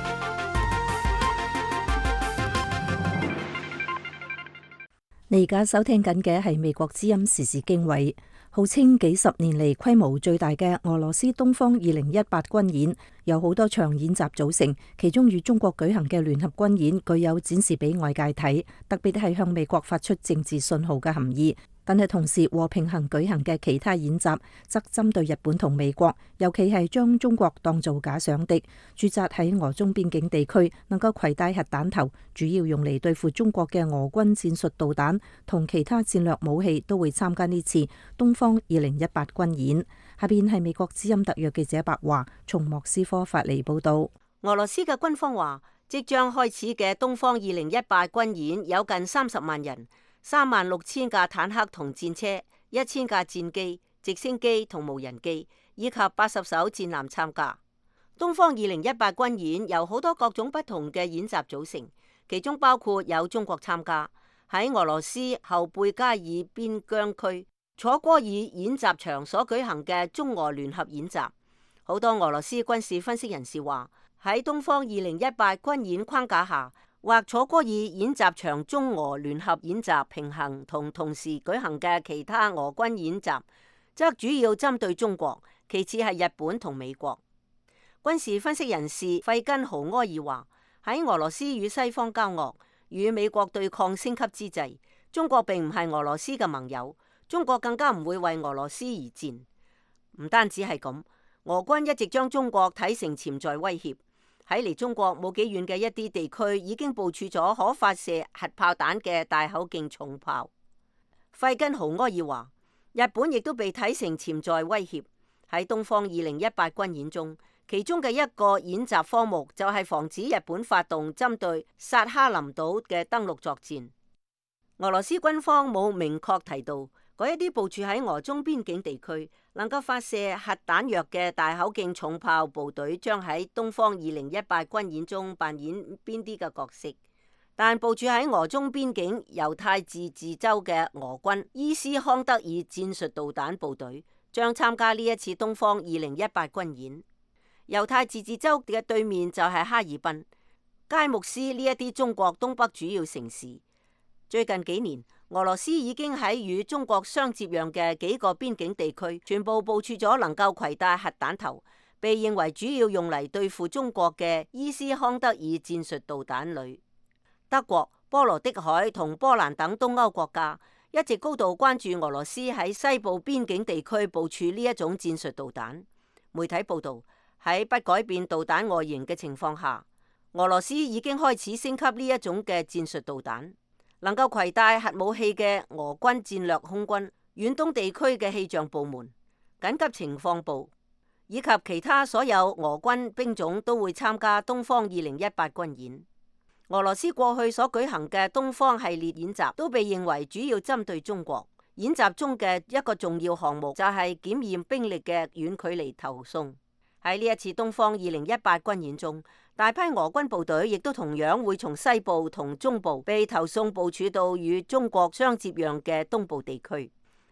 你而家收聽緊嘅係美國之音時事經緯。號稱幾十年嚟規模最大嘅俄羅斯東方二零一八軍演，由好多場演習組成，其中與中國舉行嘅聯合軍演具有展示俾外界睇，特別係向美國發出政治信號嘅含義。但係同時和平行舉行嘅其他演習則針對日本同美國，尤其係將中國當做假想敵。駐紮喺俄中邊境地區能夠攜帶核彈頭，主要用嚟對付中國嘅俄軍戰術導彈同其他戰略武器都會參加呢次東方二零一八軍演。下邊係美國之音特約記者白華從莫斯科發嚟報道。 俄羅斯嘅軍方話，即將開始嘅東方二零一八軍演有近三十萬人。三萬六千架坦克同戰車，一千架戰機、直升機同無人機，以及八十艘戰艦參加。東方二零一八軍演由好多各種不同嘅演習組成，其中包括有中國參加。喺俄羅斯後貝加爾邊疆區楚戈爾演習場所舉行嘅中俄聯合演習。好多俄羅斯軍事分析人士話，喺東方二零一八軍演框架下，或楚戈爾演習場中俄聯合演習平衡同同時舉行嘅其他俄軍演習，則主要針對中國，其次係日本同美國。軍事分析人士費根豪埃爾話，喺俄羅斯與西方交惡、與美國對抗升級之際，中國並唔係俄羅斯嘅盟友，中國更加唔會為俄羅斯而戰。唔單止係咁，俄軍一直將中國睇成潛在威脅。喺離中國冇幾遠嘅一啲地區已經部署咗可發射核炮彈嘅大口徑重炮。費根豪埃爾話，日本亦都被睇成潛在威脅。喺東方二零一八軍演中，其中嘅一個演習科目就係防止日本發動針對薩哈林島嘅登陸作戰。俄羅斯軍方冇明確提到嗰一啲部署喺俄中邊境地區能夠發射核彈藥嘅大口徑重炮部隊將喺東方二零一八軍演中扮演邊啲嘅角色，但部署喺俄中邊境猶太自治州嘅俄軍伊斯康德爾戰術導彈部隊將參加呢一次東方二零一八軍演。猶太自治州嘅對面就係哈爾濱、佳木斯呢一啲中國東北主要城市。最近幾年，俄羅斯已經喺與中國相接壤嘅幾個邊境地區，全部部署咗能夠攜帶核彈頭，被認為主要用嚟對付中國嘅伊斯康德爾戰術導彈旅。德國、波羅的海同波蘭等東歐國家一直高度關注俄羅斯喺西部邊境地區部署呢一種戰術導彈。媒體報道，喺不改變導彈外形嘅情況下，俄羅斯已經開始升級呢一種嘅戰術導彈。能夠攜帶核武器嘅俄軍戰略空軍、遠東地區嘅氣象部門、緊急情況部以及其他所有俄軍兵種都會參加東方二零一八軍演。俄羅斯過去所舉行嘅東方系列演習都被認為主要針對中國。演習中嘅一個重要項目就係檢驗兵力嘅遠距離投送。喺呢一次東方二零一八軍演中，大批俄軍部隊亦都同樣會從西部同中部被投送部署到與中國相接壤嘅東部地區。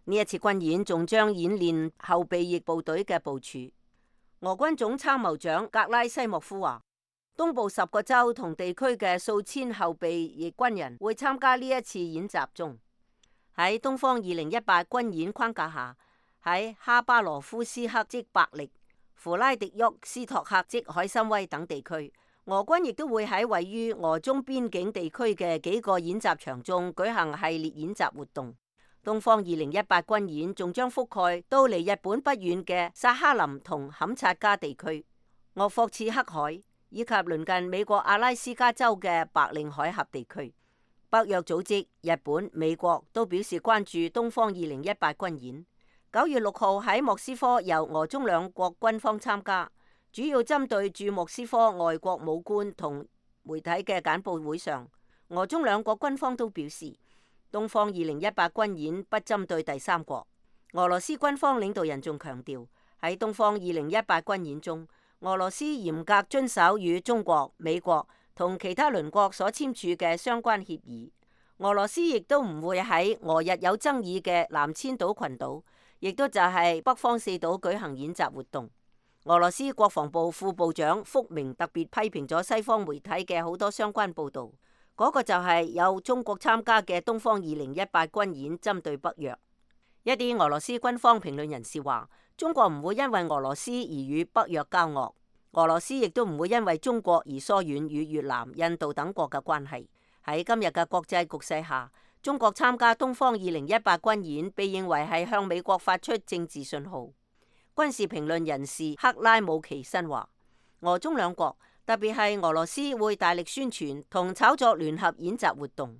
呢一次軍演仲將演練後備役部隊嘅部署。俄軍總參謀長格拉西莫夫話，東部十個州同地區嘅數千後備役軍人會參加呢一次演習中。喺東方二零一八軍演框架下，喺哈巴羅夫斯克即伯力、弗拉迪沃斯托克即海參崴等地區，俄軍亦都會喺位於俄中邊境地區嘅幾個演習場中舉行系列演習活動。東方二零一八軍演仲將覆蓋到離日本不遠嘅薩哈林同坎察加地區、鄂霍次克海以及鄰近美國阿拉斯加州嘅白令海峽地區。北約組織、日本、美國都表示關注東方二零一八軍演。九月六號喺莫斯科由俄中兩國軍方參加，主要針對駐莫斯科外國武官同媒體嘅簡報會上，俄中兩國軍方都表示，東方二零一八軍演不針對第三國。俄羅斯軍方領導人仲強調，喺東方二零一八軍演中，俄羅斯嚴格遵守與中國、美國同其他鄰國所簽署嘅相關協議。俄羅斯亦都唔會喺俄日有爭議嘅南千島群島，亦都就係北方四島舉行演習活動。俄羅斯國防部副部長福明特別批評咗西方媒體嘅好多相關報導。嗰個就係有中國參加嘅東方二零一八軍演針對北約。一啲俄羅斯軍方評論人士話，中國唔會因為俄羅斯而與北約交惡，俄羅斯亦都唔會因為中國而疏遠與越南、印度等國嘅關係。喺今日嘅國際局勢下，中國參加東方二零一八軍演被認為係向美國發出政治信號。軍事評論人士克拉姆奇申話，俄中兩國特別係俄羅斯會大力宣傳同炒作聯合演習活動。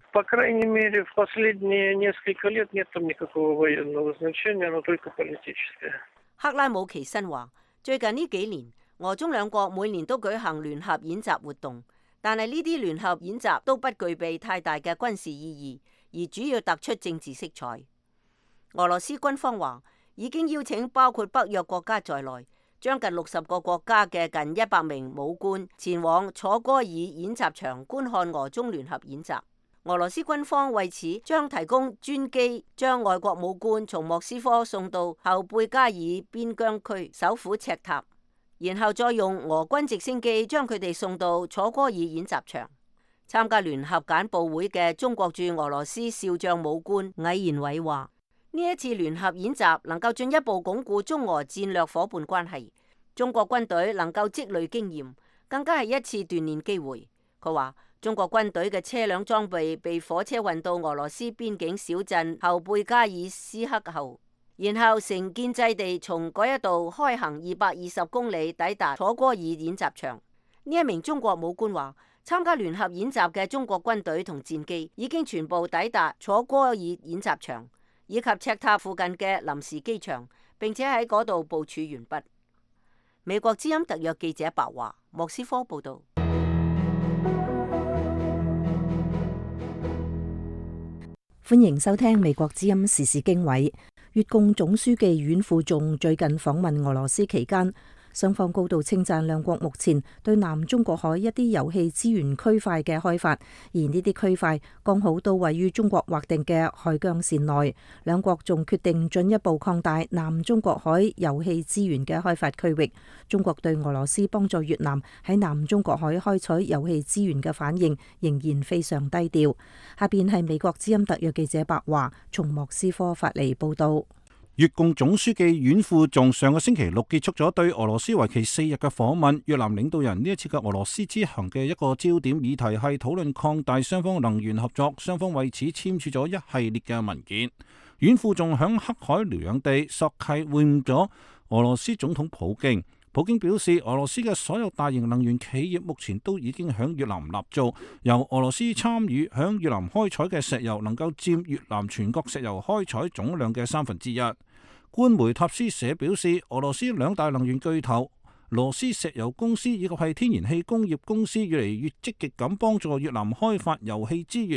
克拉姆奇申話，最近呢幾年，俄中兩國每年都舉行聯合演習活動，但係呢啲聯合演習都不具備太大嘅軍事意義，而主要突出政治色彩。俄羅斯軍方話，已經邀請包括北約國家在內，將近六十個國家嘅近一百名武官前往楚戈爾演習場觀看俄中聯合演習。俄羅斯軍方為此將提供專機，將外國武官從莫斯科送到後貝加爾邊疆區首府赤塔，然後再用俄軍直升機將佢哋送到楚戈爾演習場。參加聯合簡報會嘅中國駐俄羅斯少將武官魏延偉話，呢一次聯合演習能夠進一步鞏固中俄戰略夥伴關係，中國軍隊能夠積累經驗，更加係一次鍛鍊機會。佢話中國軍隊嘅車輛裝備被火車運到俄羅斯邊境小鎮後貝加爾斯克後，然後成建制地從嗰一度開行二百二十公里抵達楚戈爾演習場。呢一名中國武官話，參加聯合演習嘅中國軍隊同戰機已經全部抵達楚戈爾演習場以及赤塔附近嘅臨時機場，並且喺嗰度部署完畢。美國之音特約記者白華，莫斯科報道。 歡迎收聽美國之音時事經緯。越共總書記阮富仲最近訪問俄羅斯期間，雙方高度稱讚兩國目前對南中國海一啲油氣資源區塊嘅開發，而呢啲區塊剛好都位於中國劃定嘅海疆線內。兩國仲決定進一步擴大南中國海油氣資源嘅開發區域。中國對俄羅斯幫助越南喺南中國海開採油氣資源嘅反應仍然非常低調。下邊係美國之音特約記者白華從莫斯科發嚟報道。 越共總書記阮富仲上個星期六結束咗對俄羅斯為期四日嘅訪問。越南領導人呢一次嘅俄羅斯之行嘅一個焦點議題係討論擴大雙方能源合作，雙方為此簽署咗一系列嘅文件。阮富仲響黑海遼陽地索契會晤咗俄羅斯總統普京。普京表示，俄羅斯嘅所有大型能源企業目前都已經響越南立足，由俄羅斯參與響越南開採嘅石油能夠佔越南全國石油開採總量嘅三分之一。官媒塔斯社表示，俄羅斯兩大能源巨頭羅斯石油公司以及係天然氣工業公司越嚟越積極咁幫助越南開發油氣資源。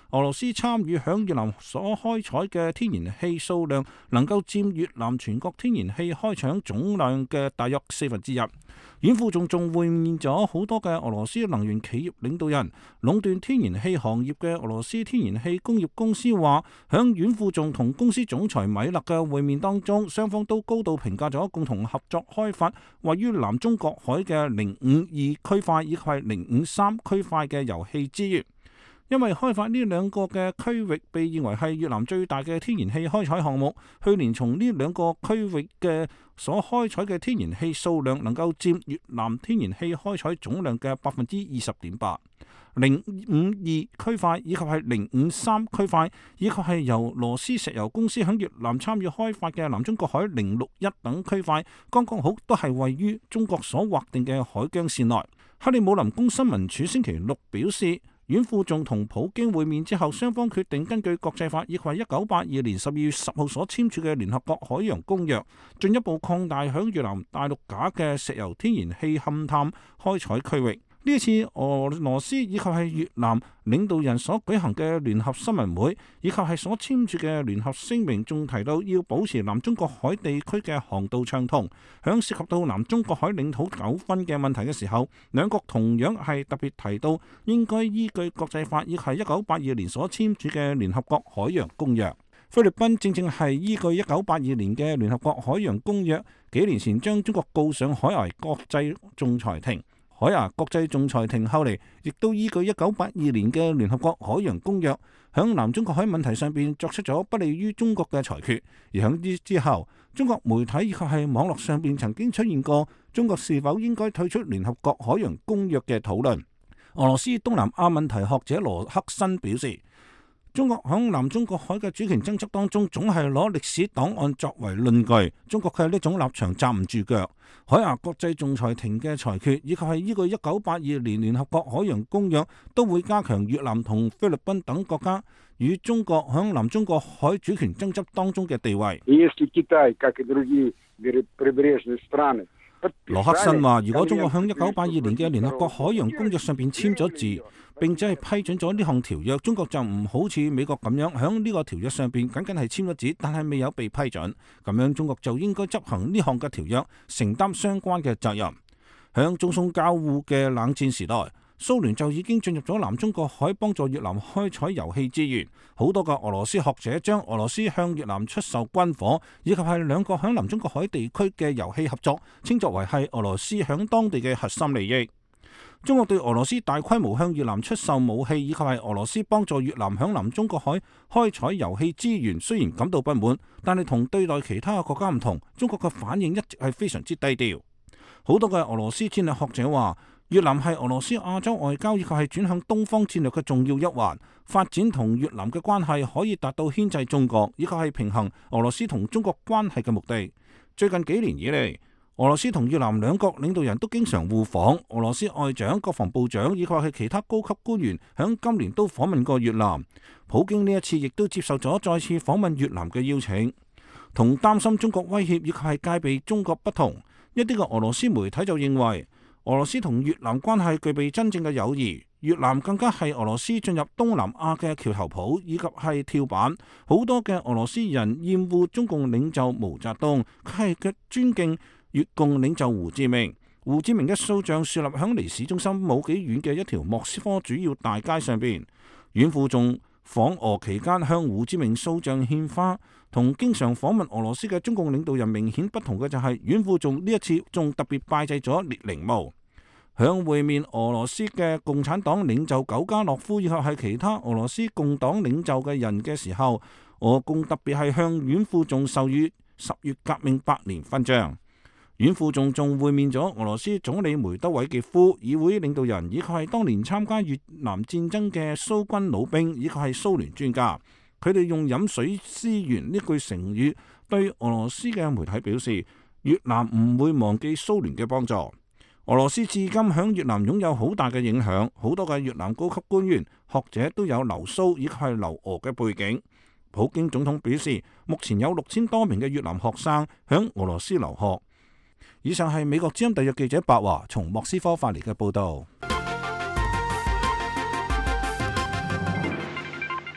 俄羅斯參與響越南所開採嘅天然氣數量能夠佔越南全國天然氣開採總量嘅大約四分之一。阮富仲仲會面咗好多嘅俄羅斯能源企業領導人，壟斷天然氣行業嘅俄羅斯天然氣工業公司話，響阮富仲同公司總裁米勒嘅會面當中，雙方都高度評價咗共同合作開發位於南中國海嘅零五二區塊以及係零五三區塊嘅油氣資源。因為開發呢兩個嘅區域被認為係越南最大嘅天然氣開採項目，去年從呢兩個區域嘅所開採嘅天然氣數量能夠佔越南天然氣開採總量嘅百分之二十點八。零五二區塊以及係零五三區塊，以及係由羅斯石油公司響越南參與開發嘅南中國海零六一等區塊，剛剛好都係位於中國所劃定嘅海疆線內。克里姆林宮新聞處星期六表示，阮富仲同普京會面之後，雙方決定根據國際法以及一九八二年十二月十號所簽署嘅聯合國海洋公約，進一步擴大響越南大陸架嘅石油天然氣勘探開採區域。呢一次俄羅斯以及係越南領導人所舉行嘅聯合新聞會，以及係所簽署嘅聯合聲明，仲提到要保持南中國海地區嘅航道暢通。響涉及到南中國海領土糾紛嘅問題嘅時候，兩國同樣係特別提到應該依據國際法以及係一九八二年所簽署嘅聯合國海洋公約。菲律賓正正係依據一九八二年嘅聯合國海洋公約，幾年前將中國告上海牙國際仲裁庭。海牙國際仲裁庭後嚟亦都依據一九八二年嘅聯合國海洋公約，響南中國海問題上邊作出咗不利於中國嘅裁決。而響之之後，中國媒體以及係網絡上邊曾經出現過中國是否應該退出聯合國海洋公約嘅討論。俄羅斯東南亞問題學者羅克申表示，中國響南中國海嘅主權爭執當中，總係攞歷史檔案作為論據。中國嘅呢種立場站唔住腳。海牙國際仲裁庭嘅裁決，以及係依據一九八二年聯合國海洋公約，都會加強越南同菲律賓等國家與中國響南中國海主權爭執當中嘅地位。羅克申話，如果中國響一九八二年嘅聯合國海洋公約上邊簽咗字，並且係批准咗呢項條約，中國就唔好似美國咁樣響呢個條約上邊僅僅係簽咗字，但係未有被批准。咁樣中國就應該執行呢項嘅條約，承擔相關嘅責任。響中宋交互嘅冷戰時代，蘇聯就已經進入咗南中國海，幫助越南開採油氣資源。好多個俄羅斯學者將俄羅斯向越南出售軍火，以及係兩國響南中國海地區嘅油氣合作，稱作為係俄羅斯響當地嘅核心利益。中國對俄羅斯大規模向越南出售武器，以及係俄羅斯幫助越南響南中國海開採油氣資源，雖然感到不滿，但係同對待其他嘅國家唔同，中國嘅反應一直係非常之低調。好多嘅俄羅斯戰略學者話，越南係俄羅斯亞洲外交以及係轉向東方戰略嘅重要一環，發展同越南嘅關係可以達到牽制中國，以及係平衡俄羅斯同中國關係嘅目的。最近幾年以嚟，俄羅斯同越南兩國領導人都經常互訪，俄羅斯外長、國防部長以及係其他高級官員響今年都訪問過越南。普京呢一次亦都接受咗再次訪問越南嘅邀請。同擔心中國威脅以及係戒備中國不同，一啲嘅俄羅斯媒體就認為，俄羅斯同越南關係具備真正嘅友誼，越南更加係俄羅斯進入東南亞嘅橋頭堡以及係跳板。好多嘅俄羅斯人厭惡中共領袖毛澤東，佢係嘅尊敬越共領袖胡志明。胡志明嘅塑像樹立響離市中心冇幾遠嘅一條莫斯科主要大街上邊。阮富仲訪俄期間向胡志明塑像獻花，同經常訪問俄羅斯嘅中共領導人明顯不同嘅就係，阮富仲呢一次仲特別拜祭咗列寧墓。響會面俄羅斯嘅共產黨領袖苟加諾夫以及係其他俄羅斯共黨領袖嘅人嘅時候，俄共特別係向阮富仲授予十月革命百年勳章。阮富仲仲會面咗俄羅斯總理梅德韋傑夫、議會領導人，以及係當年參加越南戰爭嘅蘇軍老兵，以及係蘇聯專家。佢哋用飲水思源呢句成語對俄羅斯嘅媒體表示，越南唔會忘記蘇聯嘅幫助。俄羅斯至今響越南擁有好大嘅影響，好多嘅越南高級官員、學者都有留蘇以及係留俄嘅背景。普京總統表示，目前有六千多名嘅越南學生響俄羅斯留學。以上係美國之音特約記者白華從莫斯科發嚟嘅報道。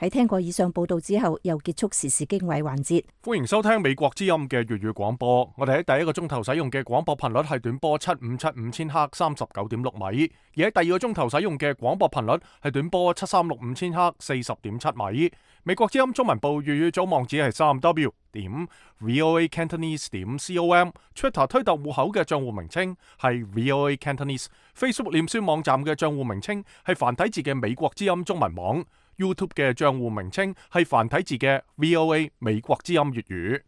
喺聽過以上報道之後，又結束時事經緯環節。 歡迎收聽美國之音嘅粵語廣播。我哋喺第一個鐘頭使用嘅廣播頻率係短波七五七五千赫三十九點六米，而喺第二個鐘頭使用嘅廣播頻率係短波七三六五千赫四十點七米。美國之音中文部粵語組網址係三 w 點 voa cantonese 點 com，Twitter 推特戶口嘅賬戶名稱係 voa cantonese，Facebook 臉書網站嘅賬戶名稱係繁體字嘅美國之音中文網。YouTube 嘅賬戶名稱係繁體字嘅 V O A 美國之音粵語。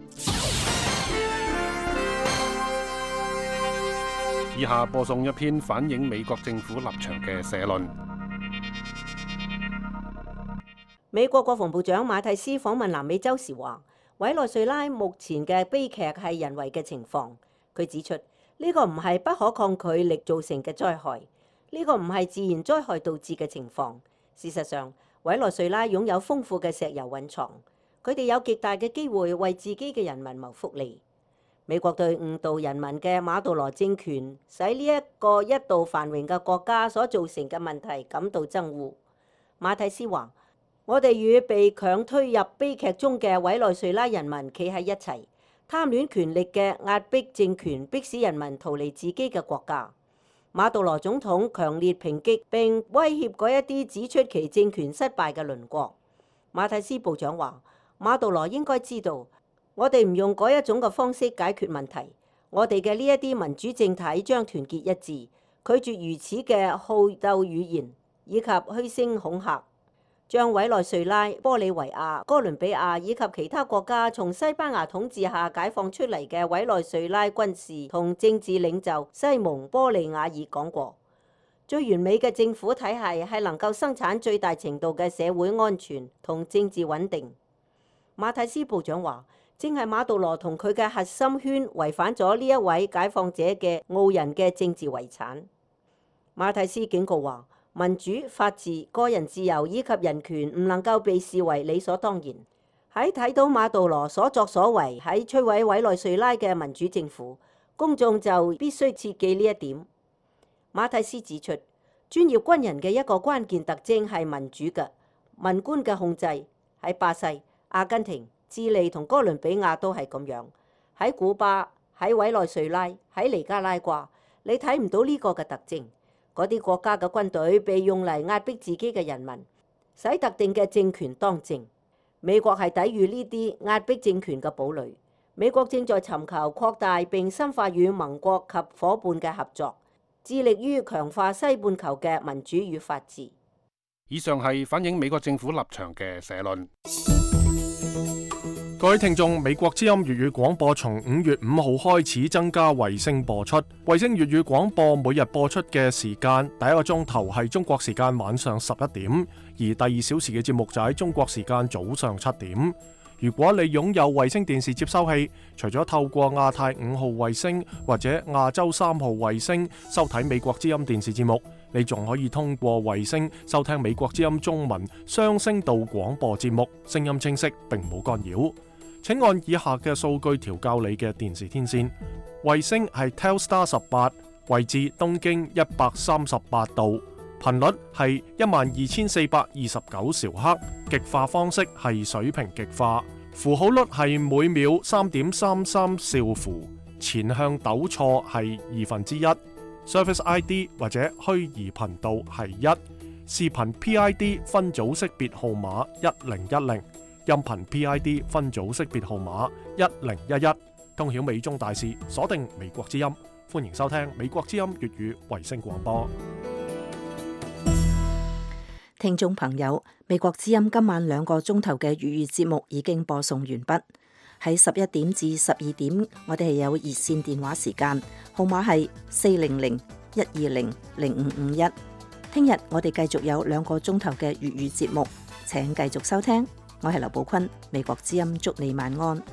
以下播送一篇反映美國政府立場嘅社論。 美國國防部長馬蒂斯訪問南美洲時話，委內瑞拉目前嘅悲劇係人為嘅情況。佢指出，呢個唔係不可抗拒力造成嘅災害，呢個唔係自然災害導致嘅情況。事實上，委內瑞拉擁有豐富嘅石油蘊藏，佢哋有極大嘅機會為自己嘅人民謀福利。美國對誤導人民嘅馬杜羅政權，使呢一個一度繁榮嘅國家所造成嘅問題感到憎惡。馬蒂斯話：我哋與被強推入悲劇中嘅委內瑞拉人民企喺一齊，貪戀權力嘅壓迫政權迫使人民逃離自己嘅國家。馬杜羅總統強烈抨擊並威脅嗰一啲指出其政權失敗嘅鄰國。馬蒂斯部長話：馬杜羅應該知道，我哋唔用嗰一種嘅方式解決問題。我哋嘅呢一啲民主政體將團結一致，拒絕如此嘅好鬥語言以及虛聲恐嚇，將委內瑞拉、玻利維亞、哥倫比亞以及其他國家從西班牙統治下解放出嚟嘅委內瑞拉軍事同政治領袖西蒙·波利亞爾講過，最完美嘅政府體系係能夠生產最大程度嘅社會安全同政治穩定。馬蒂斯部長話，正係馬杜羅同佢嘅核心圈違反咗呢一位解放者嘅傲人嘅政治遺產。馬蒂斯警告話，民主、法治、個人自由以及人權唔能夠被視為理所當然。喺睇到馬杜羅所作所為喺摧毀委內瑞拉嘅民主政府，公眾就必須切記呢一點。馬蒂斯指出，專業軍人嘅一個關鍵特徵係民主嘅文官嘅控制。喺巴西、阿根廷、智利同哥倫比亞都係咁樣。喺古巴、喺委內瑞拉、喺尼加拉瓜，你睇唔到呢個嘅特徵。嗰啲國家嘅軍隊被用嚟壓迫自己嘅人民，使特定嘅政權當政。美國係抵禦呢啲壓迫政權嘅堡壘。美國正在尋求擴大並深化與盟國及伙伴嘅合作，致力於強化西半球嘅民主與法治。 以上係反映美國政府立場嘅社論。 各位聽眾，美國之音粵語廣播從五月五號開始增加衛星播出。衛星粵語廣播每日播出嘅時間，第一個鐘頭係中國時間晚上十一點，而第二小時嘅節目就喺中國時間早上七點。如果你擁有衛星電視接收器，除咗透過亞太五號衛星或者亞洲三號衛星收睇美國之音電視節目，你仲可以通過衛星收聽美國之音中文雙聲道廣播節目，聲音清晰並冇干擾。請按以下嘅數據調校你嘅電視天線。衛星係 Telstar 十八，位置東經一百三十八度，頻率係一萬二千四百二十九兆赫，極化方式係水平極化，符號率係每秒三點三三兆符，前向抖錯係二分之一，Service I D 或者虛擬頻道係一，視頻 P I D 分組識別號碼一零一零。音頻 P I D 分組識別號碼一零一一，通曉美中大事，鎖定美國之音，歡迎收聽美國之音粵語衛星廣播。 聽眾朋友，美國之音今晚兩個鐘頭嘅粵語節目已經播送完畢。喺十一點至十二點，我哋係有熱線電話時間，號碼係四零零一二零零五五一。聽日我哋繼續有兩個鐘頭嘅粵語節目，請繼續收聽。我係劉寶坤，美國之音祝你晚安。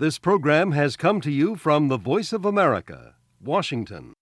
This program has come to you from the Voice of America, Washington.